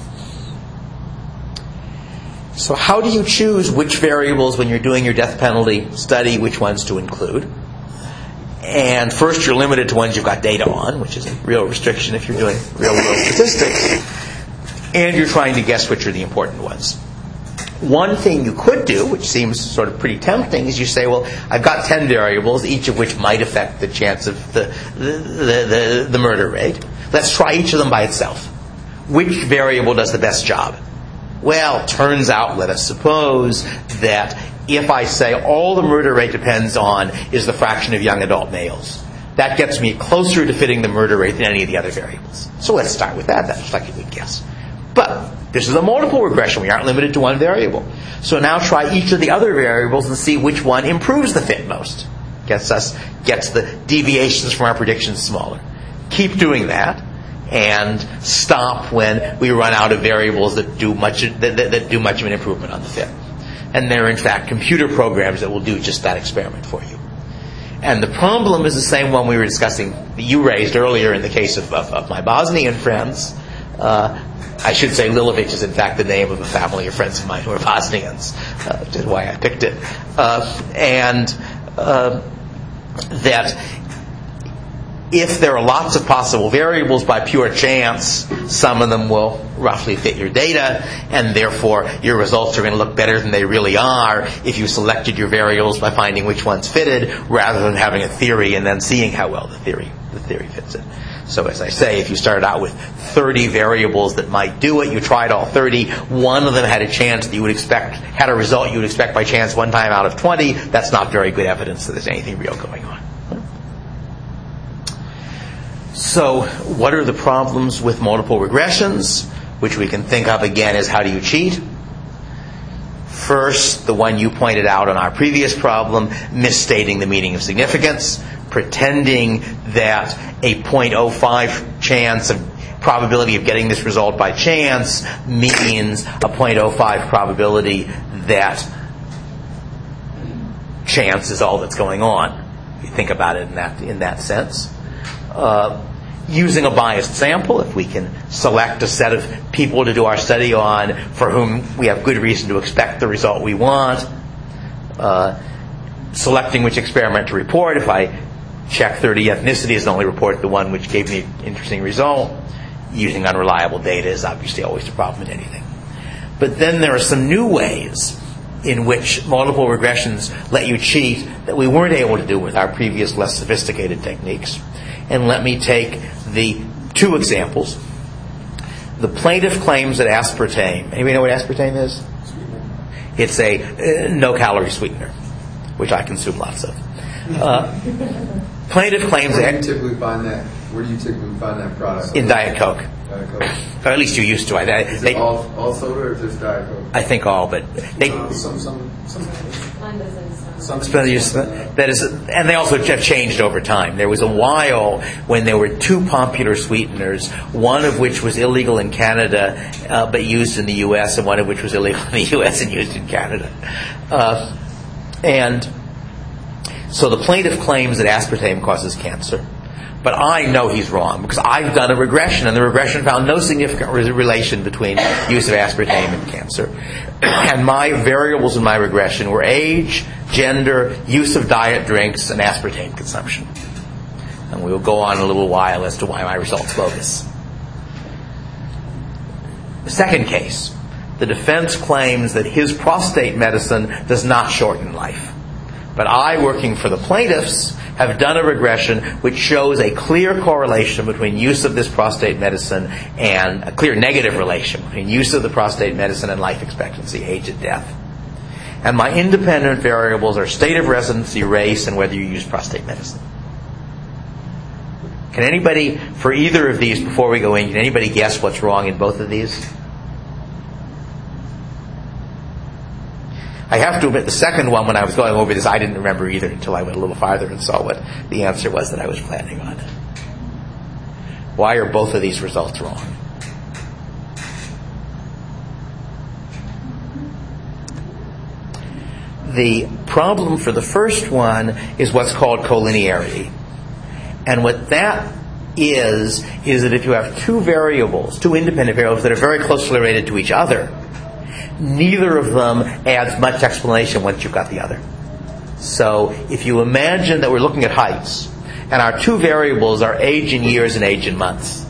So how do you choose which variables, when you're doing your death penalty study, which ones to include? And first, you're limited to ones you've got data on, which is a real restriction if you're doing real-world statistics. And you're trying to guess which are the important ones. One thing you could do, which seems sort of pretty tempting, is you say, well, I've got ten variables, each of which might affect the chance of the the, the, the, the murder rate. Let's try each of them by itself. Which variable does the best job? Well, turns out, let us suppose, that if I say all the murder rate depends on is the fraction of young adult males, that gets me closer to fitting the murder rate than any of the other variables. So let's start with that. That's like a good guess. But this is a multiple regression. We aren't limited to one variable. So now try each of the other variables and see which one improves the fit most. Gets us, gets the deviations from our predictions smaller. Keep doing that, and stop when we run out of variables that do much that, that, that do much of an improvement on the fit. And there are in fact computer programs that will do just that experiment for you. And the problem is the same one we were discussing, that you raised earlier in the case of, of, of my Bosnian friends. Uh, I should say Lilovich is in fact the name of a family of friends of mine who are Bosnians, uh, which is why I picked it. Uh, and uh, that if there are lots of possible variables by pure chance, some of them will roughly fit your data, and therefore your results are going to look better than they really are if you selected your variables by finding which ones fitted, rather than having a theory and then seeing how well the theory the theory fits it. So as I say, if you started out with thirty variables that might do it, you tried all thirty, one of them had a chance that you would expect, had a result you would expect by chance one time out of twenty, that's not very good evidence that there's anything real going on. So what are the problems with multiple regressions, which we can think of again as how do you cheat? First, the one you pointed out on our previous problem, misstating the meaning of significance. pretending that a zero point zero five chance of probability of getting this result by chance means a zero point zero five probability that chance is all that's going on. If you think about it in that in that sense. Uh, using a biased sample, if we can select a set of people to do our study on for whom we have good reason to expect the result we want. Uh, selecting which experiment to report. If I check thirty ethnicities and only report the one which gave me an interesting result, using unreliable data is obviously always a problem in anything. But then there are some new ways in which multiple regressions let you cheat that we weren't able to do with our previous less sophisticated techniques. And let me take the two examples. The plaintiff claims that aspartame, anybody know what aspartame is? It's a uh, no-calorie sweetener, which I consume lots of. Uh, plaintiff claims Where do you that typically find that? Where do you typically find that product? in Diet Coke, Diet Coke. or at least you used to. I, Is they, it all, all soda or just Diet Coke? I think all, but they. Uh, some, some, some, Some That is, and they also have changed over time. There was a while when there were two popular sweeteners, one of which was illegal in Canada uh, but used in the U S, and one of which was illegal in the U S and used in Canada. Uh, and so the plaintiff claims that aspartame causes cancer. But I know he's wrong because I've done a regression, and the regression found no significant re- relation between use of aspartame and cancer. And my variables in my regression were age, gender, use of diet drinks, and aspartame consumption. And we will go on in a little while as to why my results bogus. The second case, the defense claims that his prostate medicine does not shorten life. But I, working for the plaintiffs, have done a regression which shows a clear correlation between use of this prostate medicine and a clear negative relation between use of the prostate medicine and life expectancy, age and death. And my independent variables are state of residency, race, and whether you use prostate medicine. Can anybody, for either of these, before we go in, can anybody guess what's wrong in both of these? I have to admit, the second one, when I was going over this, I didn't remember either until I went a little farther and saw what the answer was that I was planning on. Why are both of these results wrong? The problem for the first one is what's called collinearity. And what that is, is that if you have two variables, two independent variables that are very closely related to each other, neither of them adds much explanation once you've got the other. So if you imagine that we're looking at heights, and our two variables are age in years and age in months.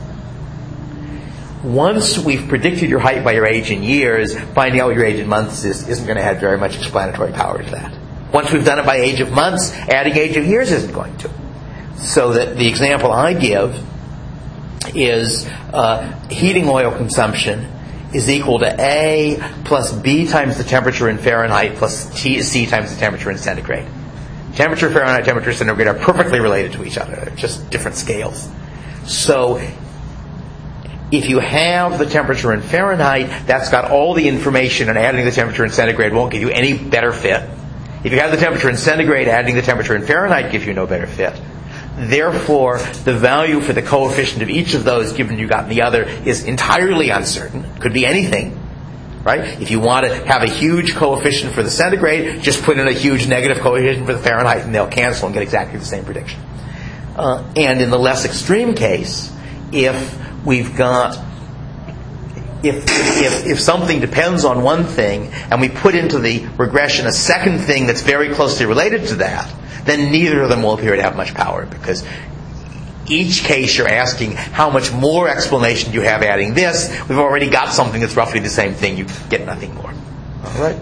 Once we've predicted your height by your age in years, finding out what your age in months is isn't going to have very much explanatory power to that. Once we've done it by age of months, adding age of years isn't going to. So that the example I give is uh, heating oil consumption is equal to A plus B times the temperature in Fahrenheit plus T, C times the temperature in centigrade. Temperature Fahrenheit, temperature centigrade are perfectly related to each other. They're just different scales. So if you have the temperature in Fahrenheit, that's got all the information, and adding the temperature in centigrade won't give you any better fit. If you have the temperature in centigrade, adding the temperature in Fahrenheit gives you no better fit. Therefore, the value for the coefficient of each of those, given you got the other, is entirely uncertain. Could be anything, right? If you want to have a huge coefficient for the centigrade, just put in a huge negative coefficient for the Fahrenheit, and they'll cancel and get exactly the same prediction. Uh, and in the less extreme case, if we've got, if, if if something depends on one thing, and we put into the regression a second thing that's very closely related to that, then neither of them will appear to have much power, because each case you're asking how much more explanation do you have adding this. We've already got something that's roughly the same thing. You get nothing more. All right?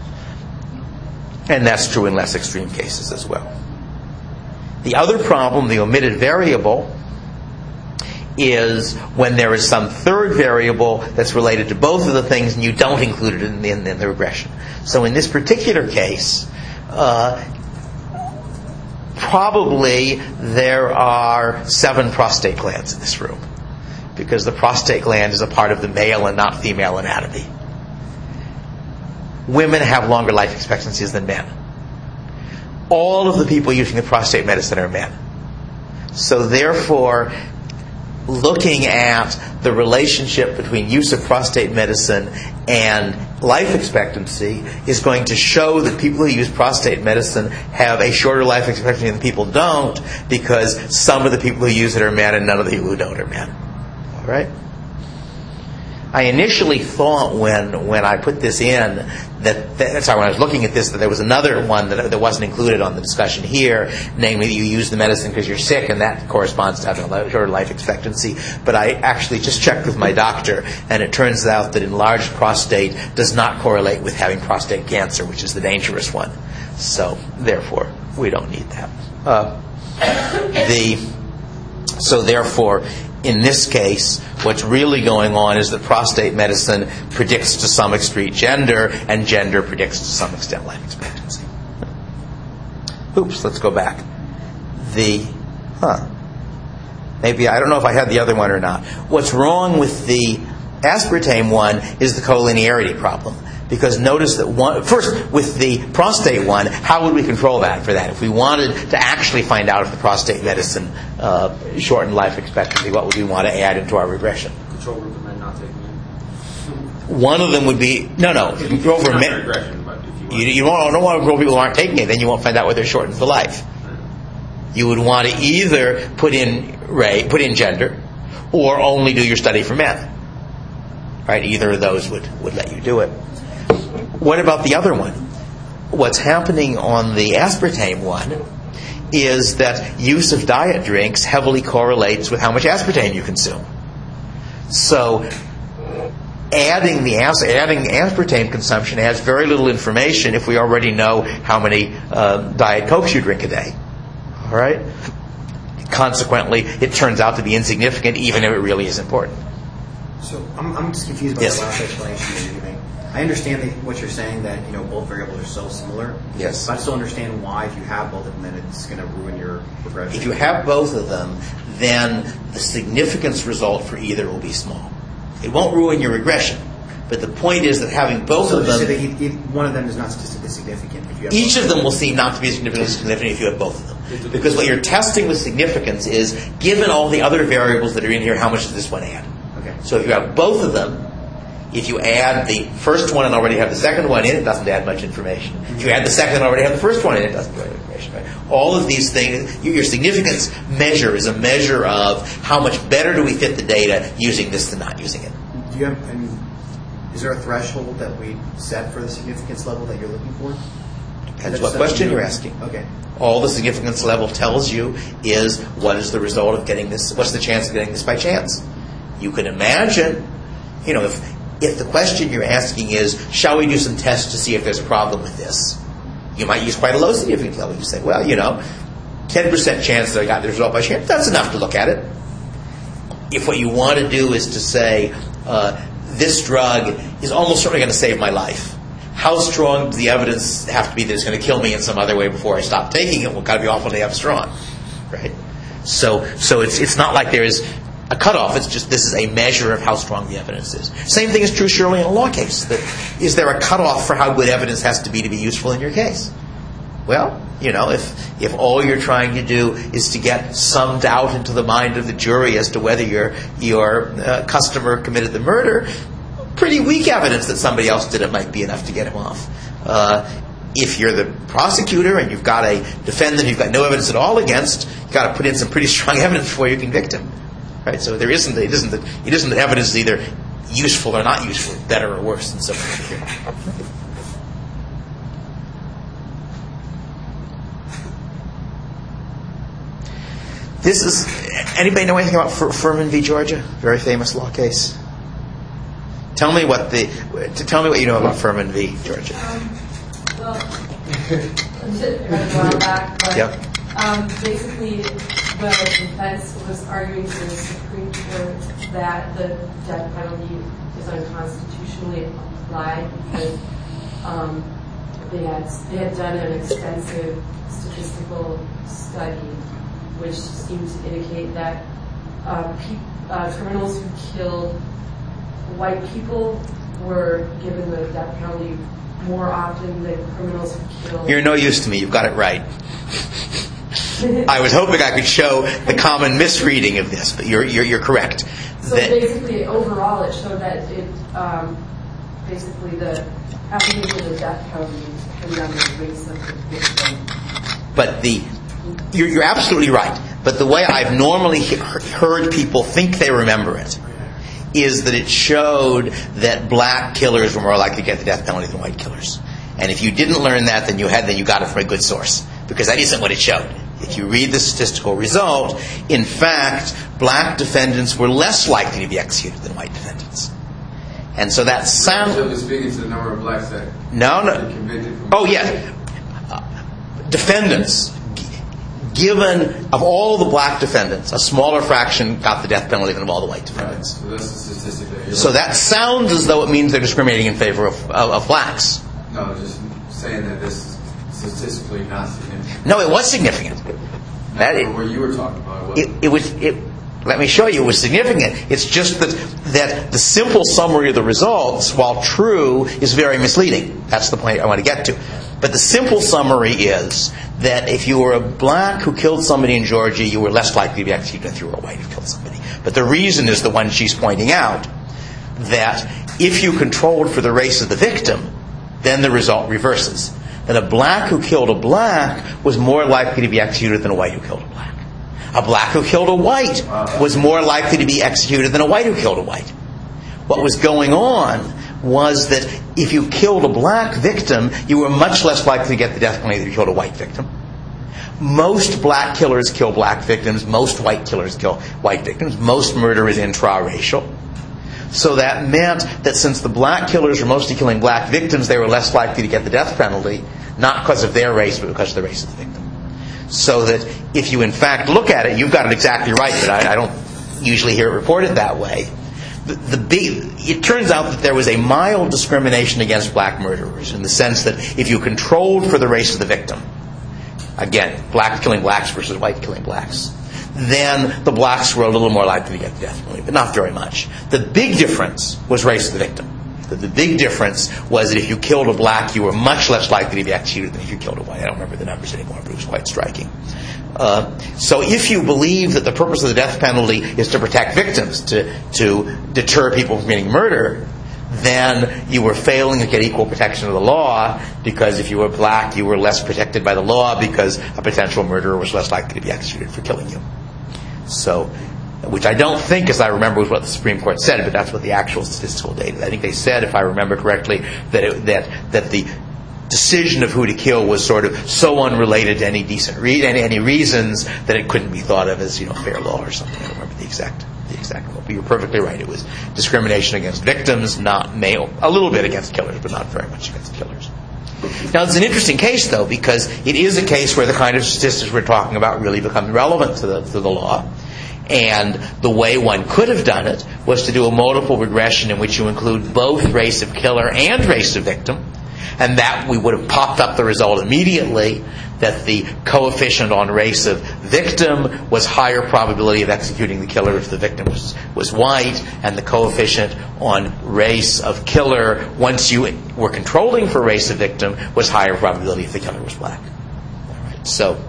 And that's true in less extreme cases as well. The other problem, the omitted variable, is when there is some third variable that's related to both of the things and you don't include it in, in, in the regression. So in this particular case, uh, probably there are seven prostate glands in this room, because the prostate gland is a part of the male and not female anatomy. Women have longer life expectancies than men. all of the people using the prostate medicine are men. So therefore, looking at the relationship between use of prostate medicine and life expectancy is going to show that people who use prostate medicine have a shorter life expectancy than people don't, because some of the people who use it are men and none of the people who don't are men. All right? I initially thought when when I put this in that, that sorry when I was looking at this that there was another one that, that wasn't included on the discussion here, namely that you use the medicine because you're sick, and that corresponds to having a shorter life expectancy. But I actually just checked with my doctor, and it turns out that enlarged prostate does not correlate with having prostate cancer, which is the dangerous one. So therefore, we don't need that. Uh, the so therefore. In this case, what's really going on is that prostate medicine predicts to some extent gender, and gender predicts to some extent life expectancy. Oops, let's go back. The, huh. Maybe, I don't know if I had the other one or not. What's wrong with the aspartame one is the collinearity problem. Because notice that one, first, with the prostate one, how would we control that for that? If we wanted to actually find out if the prostate medicine uh, shortened life expectancy, what would we want to add into our regression? Control group of men not taking it. One of them would be, no, no. If you go over men, regression, but if you, want you, you won't, don't want to grow people who aren't taking it, then you won't find out whether it shortens the life. You would want to either put in Ray, put in gender, or only do your study for men. Right? Either of those would, would let you do it. What about the other one? What's happening on the aspartame one is that use of diet drinks heavily correlates with how much aspartame you consume. So adding the as- adding aspartame consumption adds very little information if we already know how many uh, Diet Cokes you drink a day. All right? Consequently, it turns out to be insignificant even if it really is important. So I'm, I'm just confused by Yes. the last explanation that you're giving. I understand that what you're saying, that you know both variables are so similar. Yes. But I still understand why, if you have both of them, then it's going to ruin your progression. If you have both of them, then the significance result for either will be small. It won't ruin your regression, but the point is that having both so of just them, say that if one of them is not statistically significant. If you have each both of them will seem not to be significantly significant if you have both of them. Because what you're testing with significance is, given all the other variables that are in here, how much does this one add? Okay. So if you have both of them, if you add the first one and already have the second one in, it doesn't add much information. If you add the second and already have the first one in, it doesn't add information. Right? All of these things, your significance measure is a measure of how much better do we fit the data using this than not using it. Do you have? And is there a threshold that we set for the significance level that you're looking for? Depends what question you're asking. Okay. All the significance level tells you is what is the result of getting this, what's the chance of getting this by chance. You can imagine, you know, if if the question you're asking is, shall we do some tests to see if there's a problem with this? You might use quite a low significance level. You say, well, you know, ten percent chance that I got the result by chance, that's enough to look at it. If what you want to do is to say, uh, this drug is almost certainly going to save my life, how strong does the evidence have to be that it's going to kill me in some other way before I stop taking it? Well, it's got to be awfully damn strong, right? So, so it's it's not like there is a cutoff. It's just this is a measure of how strong the evidence is. Same thing is true surely in a law case. That is there a cutoff for how good evidence has to be to be useful in your case? Well, you know, if if all you're trying to do is to get some doubt into the mind of the jury as to whether your your uh, customer committed the murder, pretty weak evidence that somebody else did it might be enough to get him off. Uh, if you're the prosecutor and you've got a defendant you've got no evidence at all against, you've got to put in some pretty strong evidence before you convict him. Right, so there isn't it isn't that it isn't that evidence is either useful or not useful, better or worse than something here. This is anybody know anything about Fur- Furman v. Georgia? Very famous law case. Tell me what the to tell me what you know about Furman v. Georgia. Um, well, I'm just going to go back, but Yep. um, basically the defense was arguing to the Supreme Court that the death penalty is unconstitutionally applied because um, they had they had done an extensive statistical study which seemed to indicate that uh, pe- uh, criminals who killed white people were given the death penalty more often the criminals who kill. You're no use to me. You've got it right. I was hoping I could show the common misreading of this, but you're you're, you're correct. So that, basically, overall, it showed that it um, basically the application of the death penalty depended on the race of the victim. But the you're, you're absolutely right. But the way I've normally he- heard people think they remember it is that it showed that black killers were more likely to get the death penalty than white killers. And if you didn't learn that, then you had then you got it from a good source, because that isn't what it showed. If you read the statistical result, in fact, black defendants were less likely to be executed than white defendants. And so that sounds... So speaking to the number of blacks that No, no. were convicted from... Oh, yes. Uh, defendants, g- given of all the black defendants, a smaller fraction got the death penalty than of all the white Right, defendants. so that's the statistic that you're So that sounds as though it means they're discriminating in favor of, of, of blacks. No, just saying that this is statistically not significant. No, it was significant. That Not it, what you were talking about. it, it was. It, let me show you. It was significant. It's just that that the simple summary of the results, while true, is very misleading. That's the point I want to get to. But the simple summary is that if you were a black who killed somebody in Georgia, you were less likely to be executed than if you were a white who killed somebody. But the reason is the one she's pointing out, that if you controlled for the race of the victim, then the result reverses. That a black who killed a black was more likely to be executed than a white who killed a black. A black who killed a white was more likely to be executed than a white who killed a white. What was going on was that if you killed a black victim, you were much less likely to get the death penalty than if you killed a white victim. Most black killers kill black victims. Most white killers kill white victims. Most murder is intra-racial. So that meant that since the black killers were mostly killing black victims, they were less likely to get the death penalty, not because of their race, but because of the race of the victim. So that if you in fact look at it, you've got it exactly right, but I, I don't usually hear it reported that way. The, the big, it turns out that there was a mild discrimination against black murderers in the sense that if you controlled for the race of the victim, again, blacks killing blacks versus white killing blacks, then the blacks were a little more likely to get the death penalty, but not very much. The big difference was race of the victim. The, the big difference was that if you killed a black, you were much less likely to be executed than if you killed a white. I don't remember the numbers anymore, but it was quite striking. Uh, so if you believe that the purpose of the death penalty is to protect victims, to, to deter people from committing murder, then you were failing to get equal protection of the law, because if you were black, you were less protected by the law because a potential murderer was less likely to be executed for killing you. So, which I don't think, as I remember, was what the Supreme Court said, but that's what the actual statistical data. I think they said, if I remember correctly, that it, that that the decision of who to kill was sort of so unrelated to any decent re- any, any reasons that it couldn't be thought of as, you know, fair law or something. I don't remember the exact the exact quote, but you're perfectly right. It was discrimination against victims, not male. A little bit against killers, but not very much against killers. Now, it's an interesting case, though, because it is a case where the kind of statistics we're talking about really become relevant to the to the law. And the way one could have done it was to do a multiple regression in which you include both race of killer and race of victim. And that we would have popped up the result immediately, that the coefficient on race of victim was higher probability of executing the killer if the victim was, was white, and the coefficient on race of killer, once you were controlling for race of victim, was higher probability if the killer was black. All right, so...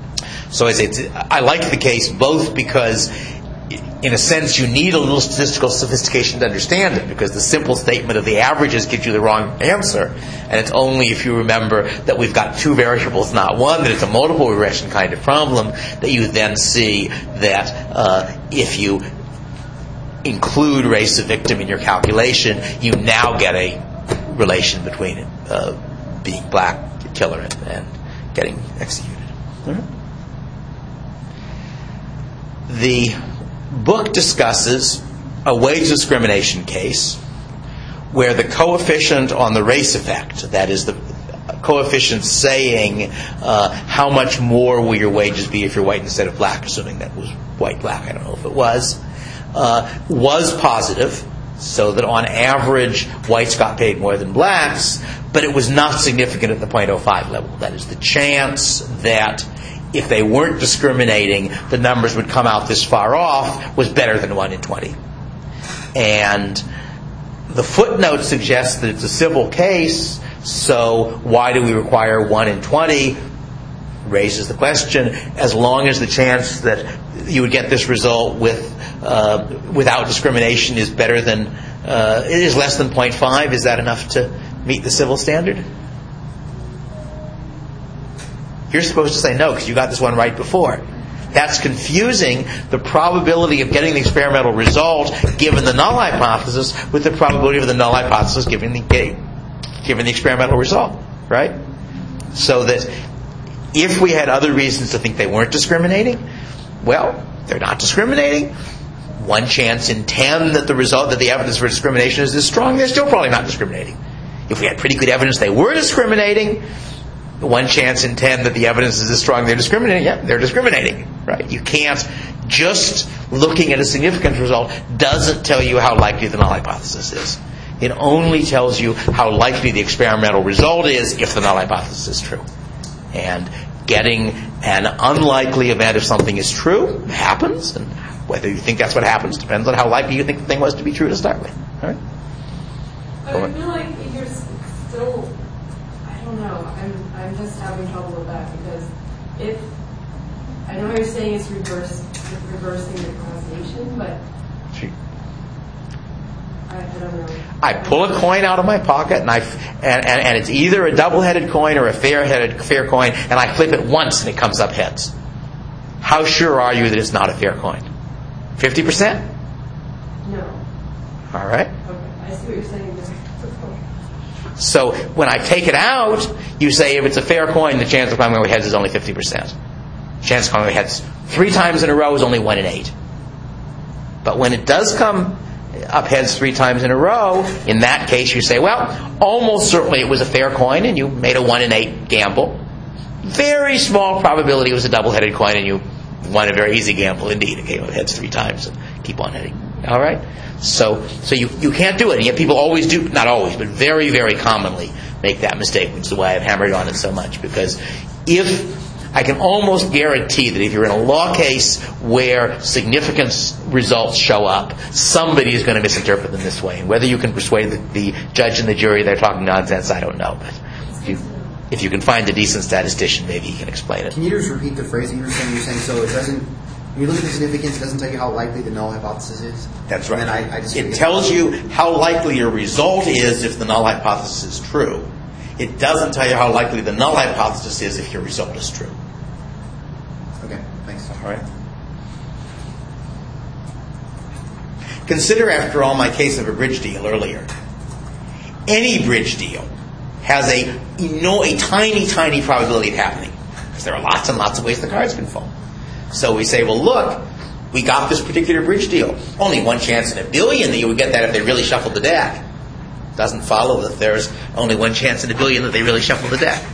So as it's, I like the case both because, in a sense, you need a little statistical sophistication to understand it, because the simple statement of the averages gives you the wrong answer. And it's only if you remember that we've got two variables, not one, that it's a multiple regression kind of problem, that you then see that uh, if you include race of victim in your calculation, you now get a relation between uh, being black, killer, and, and getting executed. All right. The book discusses a wage discrimination case where the coefficient on the race effect, that is the coefficient saying uh, how much more will your wages be if you're white instead of black, assuming that was white-black, I don't know if it was, uh, was positive, so that on average whites got paid more than blacks, but it was not significant at the zero point zero five level. That is, the chance that if they weren't discriminating, the numbers would come out this far off was better than one in twenty. And the footnote suggests that it's a civil case, So why do we require one in twenty? Raises the question, as long as the chance that you would get this result with uh, without discrimination is better than uh, it is less than zero point five, is that enough to meet the civil standard? You're supposed to say no because you got this one right before. That's confusing the probability of getting the experimental result given the null hypothesis with the probability of the null hypothesis given the given the experimental result, right? So that if we had other reasons to think they weren't discriminating, well, they're not discriminating. One chance in ten that the result, that the evidence for discrimination is this strong, they're still probably not discriminating. If we had pretty good evidence they were discriminating, one chance in ten that the evidence is as strong they're discriminating, yeah, they're discriminating, right? You can't, just looking at a significance result doesn't tell you how likely the null hypothesis is. It only tells you how likely the experimental result is if the null hypothesis is true. And getting an unlikely event if something is true happens, and whether you think that's what happens depends on how likely you think the thing was to be true to start with. All right? I feel like you're still, I don't know, I'm I'm just having trouble with that because if, I know you're saying it's reverse, reversing the causation, but I, I don't know. I pull a coin out of my pocket, and I and, and, and it's either a double-headed coin or a fair-headed fair coin, and I flip it once and it comes up heads. How sure are you that it's not a fair coin? Fifty percent? No. All right. Okay, I see what you're saying. So when I take it out, you say if it's a fair coin, the chance of coming over heads is only fifty percent. Chance of coming over heads three times in a row is only one in eight. But when it does come up heads three times in a row, in that case you say, well, almost certainly it was a fair coin and you made a one in eight gamble. Very small probability it was a double-headed coin and you won a very easy gamble indeed. It came up heads three times and keep on heading. All right? So so you, you can't do it. And yet people always do, not always, but very, very commonly make that mistake, which is why I've hammered on it so much. Because if, I can almost guarantee that if you're in a law case where significance results show up, somebody is going to misinterpret them this way. And whether you can persuade the, the judge and the jury they're talking nonsense, I don't know. But if you, if you can find a decent statistician, maybe he can explain it. Can you just repeat the phrasing you're saying? You're saying so it doesn't, when you look at the significance, it doesn't tell you how likely the null hypothesis is? That's right. And then I, I just it tells you how likely your result is if the null hypothesis is true. It doesn't tell you how likely the null hypothesis is if your result is true. Okay, thanks. All right. Consider, after all, my case of a bridge deal earlier. Any bridge deal has a, you know, a tiny, tiny probability of happening. Because there are lots and lots of ways the cards can fall. So we say, well, look, we got this particular bridge deal. Only one chance in a billion that you would get that if they really shuffled the deck. Doesn't follow that there's only one chance in a billion that they really shuffled the deck.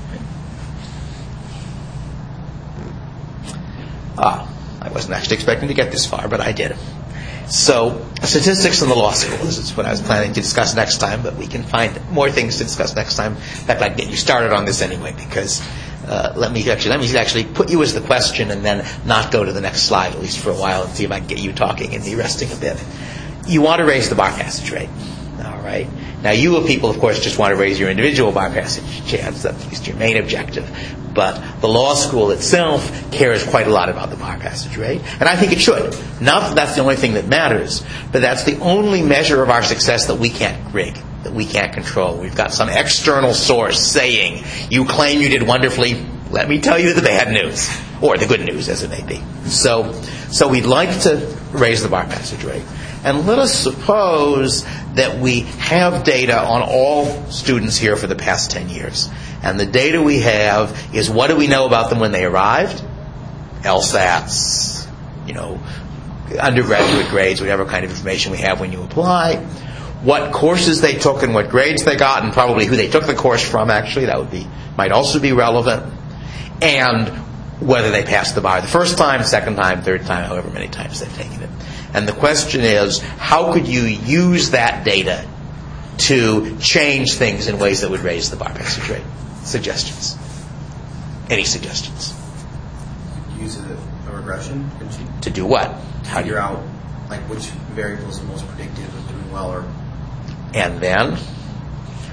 Ah, I wasn't actually expecting to get this far, but I did. So, statistics in the law school. This is what I was planning to discuss next time, but we can find more things to discuss next time. In fact, I'd get you started on this anyway, because uh, let me actually let me actually put you as the question and then not go to the next slide, at least for a while, and see if I can get you talking and me resting a bit. You want to raise the bar passage rate. All right. Now, you of people, of course, just want to raise your individual bar passage chance. That's at least your main objective. But the law school itself cares quite a lot about the bar passage rate. And I think it should. Not that that's the only thing that matters, but that's the only measure of our success that we can't rig, that we can't control. We've got some external source saying, you claim you did wonderfully, let me tell you the bad news. Or the good news, as it may be. So, so we'd like to raise the bar passage rate. And let us suppose that we have data on all students here for the past ten years. And the data we have is, what do we know about them when they arrived? LSATs, you know, undergraduate grades, whatever kind of information we have when you apply. What courses they took and what grades they got, and probably who they took the course from, actually. That would be, might also be relevant. And whether they passed the bar the first time, second time, third time, however many times they've taken it. And the question is, how could you use that data to change things in ways that would raise the bar passage rate? Suggestions? Any suggestions? Use a, a regression? To do what? How do you figure out like which variables are most predictive of doing well, or and then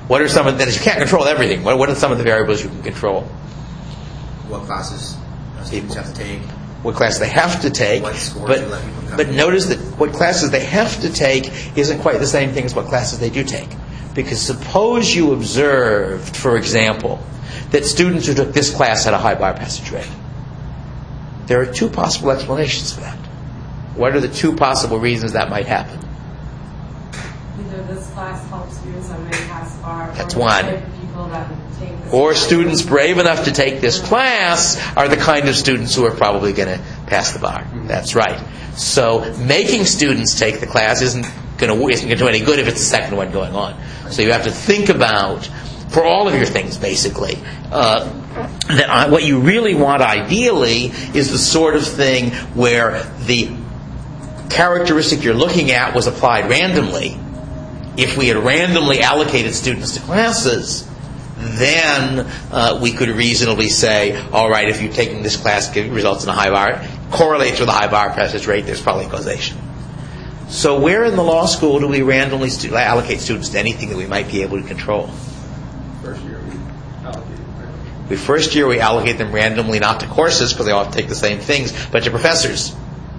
What are some of that? You can't control everything. What, what are some of the variables you can control? What classes students have to take? What classes they have to take, What scores but you let people come but in. notice that what classes they have to take isn't quite the same thing as what classes they do take. Because suppose you observed, for example, that students who took this class had a high bar passage rate. There are two possible explanations for that. What are the two possible reasons that might happen? Either this class helps students on my pass bar, That's or one. the people that take this Or class. students brave enough to take this class are the kind of students who are probably going to pass the bar. That's right. So making students take the class isn't going to isn't going to do any good if it's the second one going on. So you have to think about, for all of your things, basically, uh, that I, what you really want ideally is the sort of thing where the characteristic you're looking at was applied randomly. If we had randomly allocated students to classes, then uh, we could reasonably say, all right, if you're taking this class, it results in a high bar, correlates with a high bar passage rate, there's probably causation. So where in the law school do we randomly stu- allocate students to anything that we might be able to control? First year we allocated. The first year we allocate them randomly, not to courses, because they all have to take the same things, but to professors.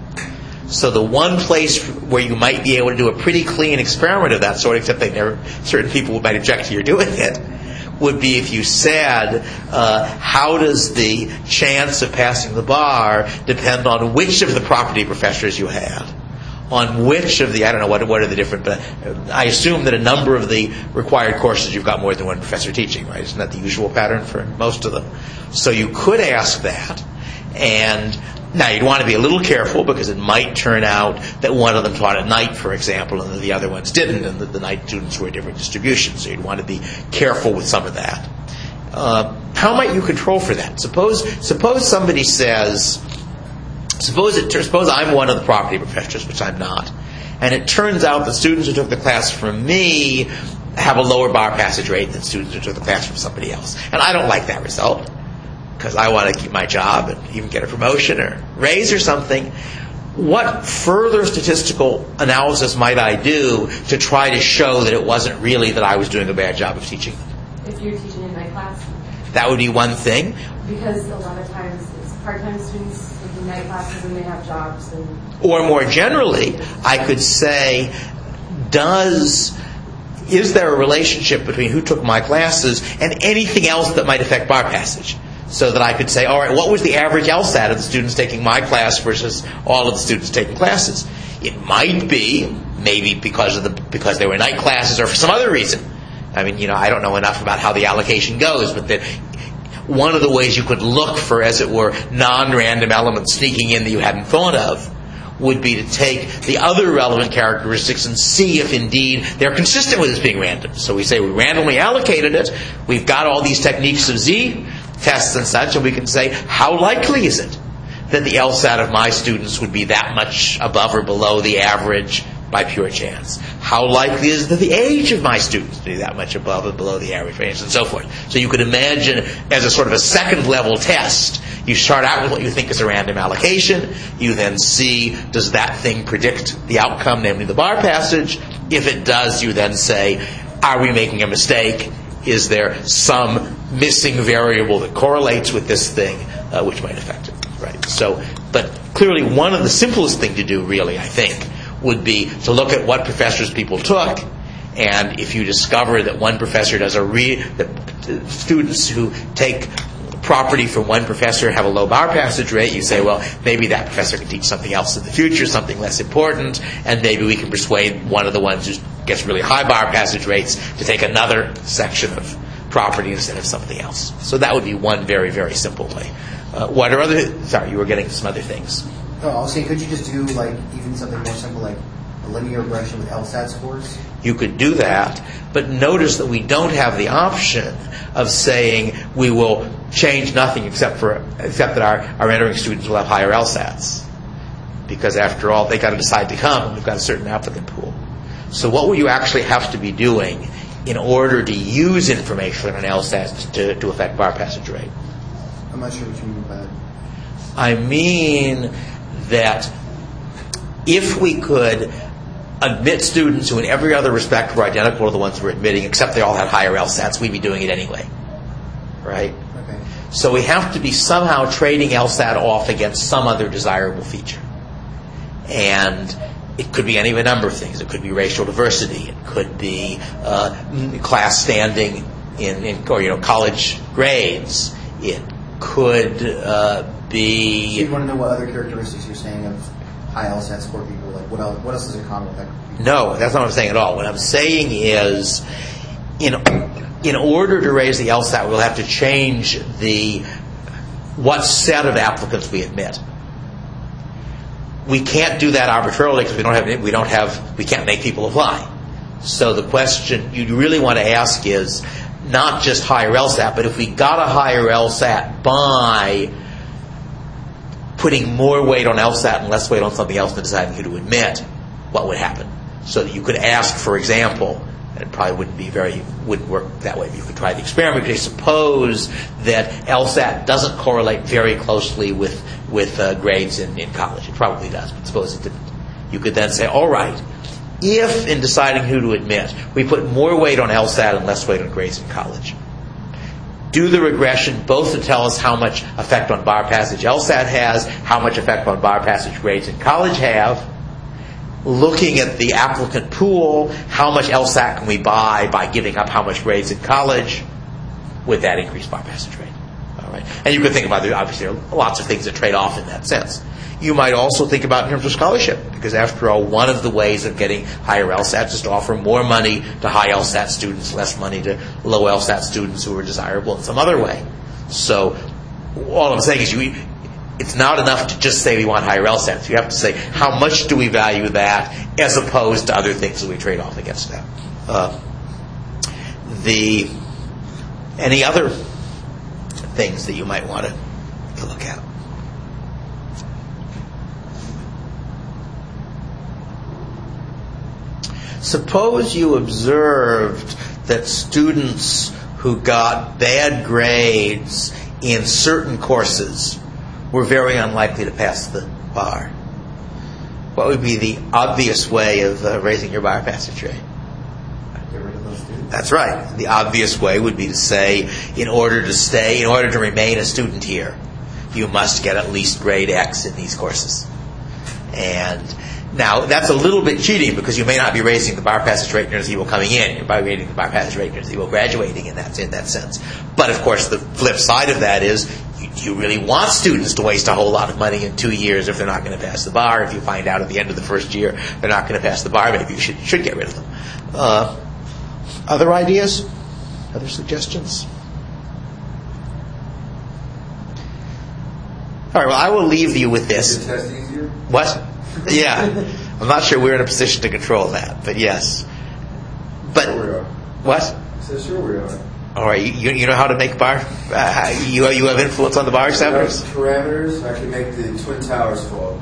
So the one place where you might be able to do a pretty clean experiment of that sort, except they never, certain people might object to your doing it, would be if you said, uh, how does the chance of passing the bar depend on which of the property professors you had? On which of the, I don't know, what, what are the different, but I assume that a number of the required courses you've got more than one professor teaching, right? Isn't that the usual pattern for most of them? So you could ask that, and now you'd want to be a little careful because it might turn out that one of them taught at night, for example, and that the other ones didn't, and that the night students were a different distribution, so you'd want to be careful with some of that. Uh, how might you control for that? Suppose, suppose somebody says, Suppose it, suppose I'm one of the property professors, which I'm not, and it turns out that students who took the class from me have a lower bar passage rate than students who took the class from somebody else. And I don't like that result, because I want to keep my job and even get a promotion or raise or something. What further statistical analysis might I do to try to show that it wasn't really that I was doing a bad job of teaching them? If you're teaching in my class. That would be one thing. Because a lot of times it's part-time students taking night classes and they have jobs. And Or more generally, I could say, does is there a relationship between who took my classes and anything else that might affect bar passage? So that I could say, all right, what was the average LSAT of the students taking my class versus all of the students taking classes? It might be, maybe because of the because they were night classes or for some other reason. I mean, you know, I don't know enough about how the allocation goes, but that one of the ways you could look for, as it were, non-random elements sneaking in that you hadn't thought of would be to take the other relevant characteristics and see if indeed they're consistent with this being random. So we say we randomly allocated it, we've got all these techniques of Z tests and such, and we can say, how likely is it that the LSAT of my students would be that much above or below the average by pure chance? How likely is it that the age of my students would be that much above or below the average range, and so forth? So you could imagine, as a sort of a second level test, you start out with what you think is a random allocation, you then see, does that thing predict the outcome, namely the bar passage? If it does, you then say, are we making a mistake? Is there some missing variable that correlates with this thing, uh, which might affect it? Right. So, but clearly, one of the simplest thing to do, really, I think, would be to look at what professors people took, and if you discover that one professor does a re that students who take property from one professor have a low bar passage rate, you say, well, maybe that professor can teach something else in the future, something less important, and maybe we can persuade one of the ones who gets really high bar passage rates to take another section of property instead of something else. So that would be one very, very simple way. Uh, what are other... Sorry, you were getting some other things. Oh, I was saying, could you just do like even something more simple, like a linear regression with LSAT scores? You could do that, but notice that we don't have the option of saying we will change nothing except for except that our, our entering students will have higher LSATs. Because after all, they got to decide to come, and we've got a certain applicant pool. So what will you actually have to be doing in order to use information on LSATs to, to affect bar passage rate? I'm not sure what you mean by that. I mean that if we could admit students who in every other respect were identical to the ones we're admitting, except they all had higher LSATs, we'd be doing it anyway. Right? Okay. So we have to be somehow trading LSAT off against some other desirable feature. And it could be any of a number of things. It could be racial diversity. It could be uh, class standing in, in, or you know, college grades. It could uh, be. So you want to know what other characteristics you're saying of high LSAT score people? Like what else? What else is in common with that? No, that's not what I'm saying at all. What I'm saying is, in in order to raise the LSAT, we'll have to change the what set of applicants we admit. We can't do that arbitrarily because we don't have we don't have we can't make people apply. So the question you really want to ask is not just higher LSAT, but if we got a higher LSAT by putting more weight on LSAT and less weight on something else and deciding who to admit, what would happen? So that you could ask, for example, and it probably wouldn't be very wouldn't work that way. But you could try the experiment. Because suppose that LSAT doesn't correlate very closely with with uh, grades in, in college. It probably does, but suppose it didn't. You could then say, all right, if in deciding who to admit, we put more weight on LSAT and less weight on grades in college, do the regression both to tell us how much effect on bar passage LSAT has, how much effect on bar passage grades in college have, looking at the applicant pool, how much LSAT can we buy by giving up how much grades in college, with that increased bar passage rate. All right. And you could think about, obviously, there are lots of things that trade off in that sense. You might also think about in terms of scholarship, because after all, one of the ways of getting higher LSAT is to offer more money to high LSAT students, less money to low LSAT students who are desirable in some other way. So all I'm saying is you, it's not enough to just say we want higher LSATs. You have to say how much do we value that as opposed to other things that we trade off against that. Uh, the any other things that you might want to, to look at? Suppose you observed that students who got bad grades in certain courses were very unlikely to pass the bar. What would be the obvious way of uh, raising your bar passage rate? Get rid of those students. That's right. The obvious way would be to say, in order to stay, in order to remain a student here, you must get at least grade X in these courses. And now, that's a little bit cheating because you may not be raising the bar passage rate near people coming in. You're by raising the bar passage rate near people graduating in that in that sense. But of course, the flip side of that is, you, you really want students to waste a whole lot of money in two years if they're not going to pass the bar. If you find out at the end of the first year they're not going to pass the bar, maybe you should should get rid of them. Uh, other ideas? Other suggestions? All right. Well, I will leave you with this. Is the test easier? What? Yeah, I'm not sure we're in a position to control that, but yes. But Sure we are. what? I said, sure we are. All right, you you know how to make bar? Uh, you you have influence on the bar examiners? Parameters, I can make the Twin Towers fall.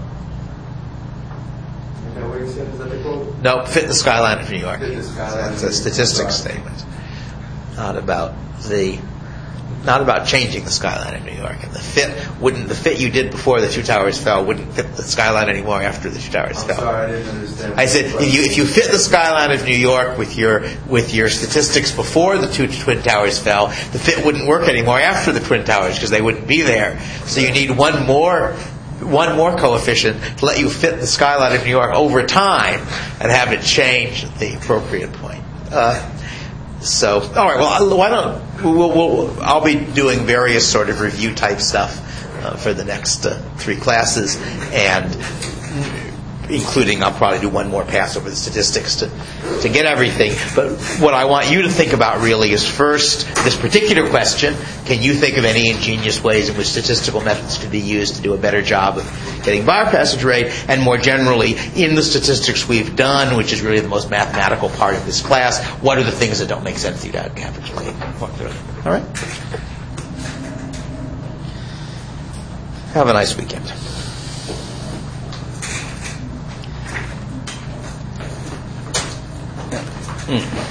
Is that what you said? Is that the quote? No, fit the skyline of New York. Fit the skyline That's of a New York. statistics statement, not about the. Not about changing the skyline of New York. And the fit wouldn't the fit you did before the two towers fell wouldn't fit the skyline anymore after the two towers I'm fell. sorry, I didn't understand. I said if you if you fit the skyline of New York with your with your statistics before the two twin towers fell, the fit wouldn't work anymore after the twin towers because they wouldn't be there. So you need one more one more coefficient to let you fit the skyline of New York over time and have it change at the appropriate point. Uh, So, all right. Well, why don't we'll, we'll, I'll be doing various sort of review type stuff uh, for the next uh, three classes, and including I'll probably do one more pass over the statistics to to get everything. But what I want you to think about really is first this particular question: can you think of any ingenious ways in which statistical methods could be used to do a better job of getting bar passage rate? And more generally, in the statistics we've done, which is really the most mathematical part of this class, what are the things that don't make sense to you to have explained? All right. Have a nice weekend. Mm.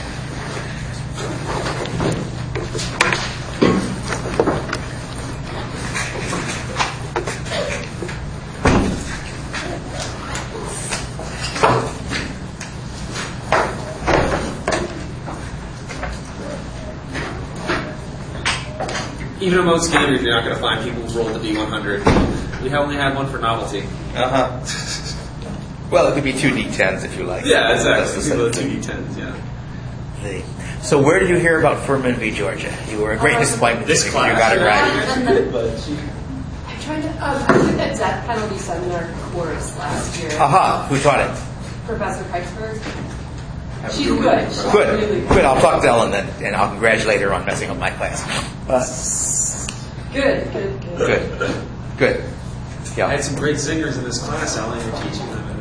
even among standard, you're not going to find people who rolled the D one hundred. We only had one for novelty. Uh huh. Well, it could be two D tens if you like. Yeah, That's exactly. the People same with two thing. D tens, yeah. The- So where did you hear about Furman v. Georgia? You were a great Um, disappointment. this You class. got it right. I tried to, um, I took that death penalty seminar course last year. Aha, who taught it? Professor Kreisberg. Have a She's good good. one. She's Good. really Good. I'll talk to Ellen then, and I'll congratulate her on messing up my class. Uh, Good, good, good. good. Good. I Yeah. had some great zingers in this class, Alan. You're teaching them.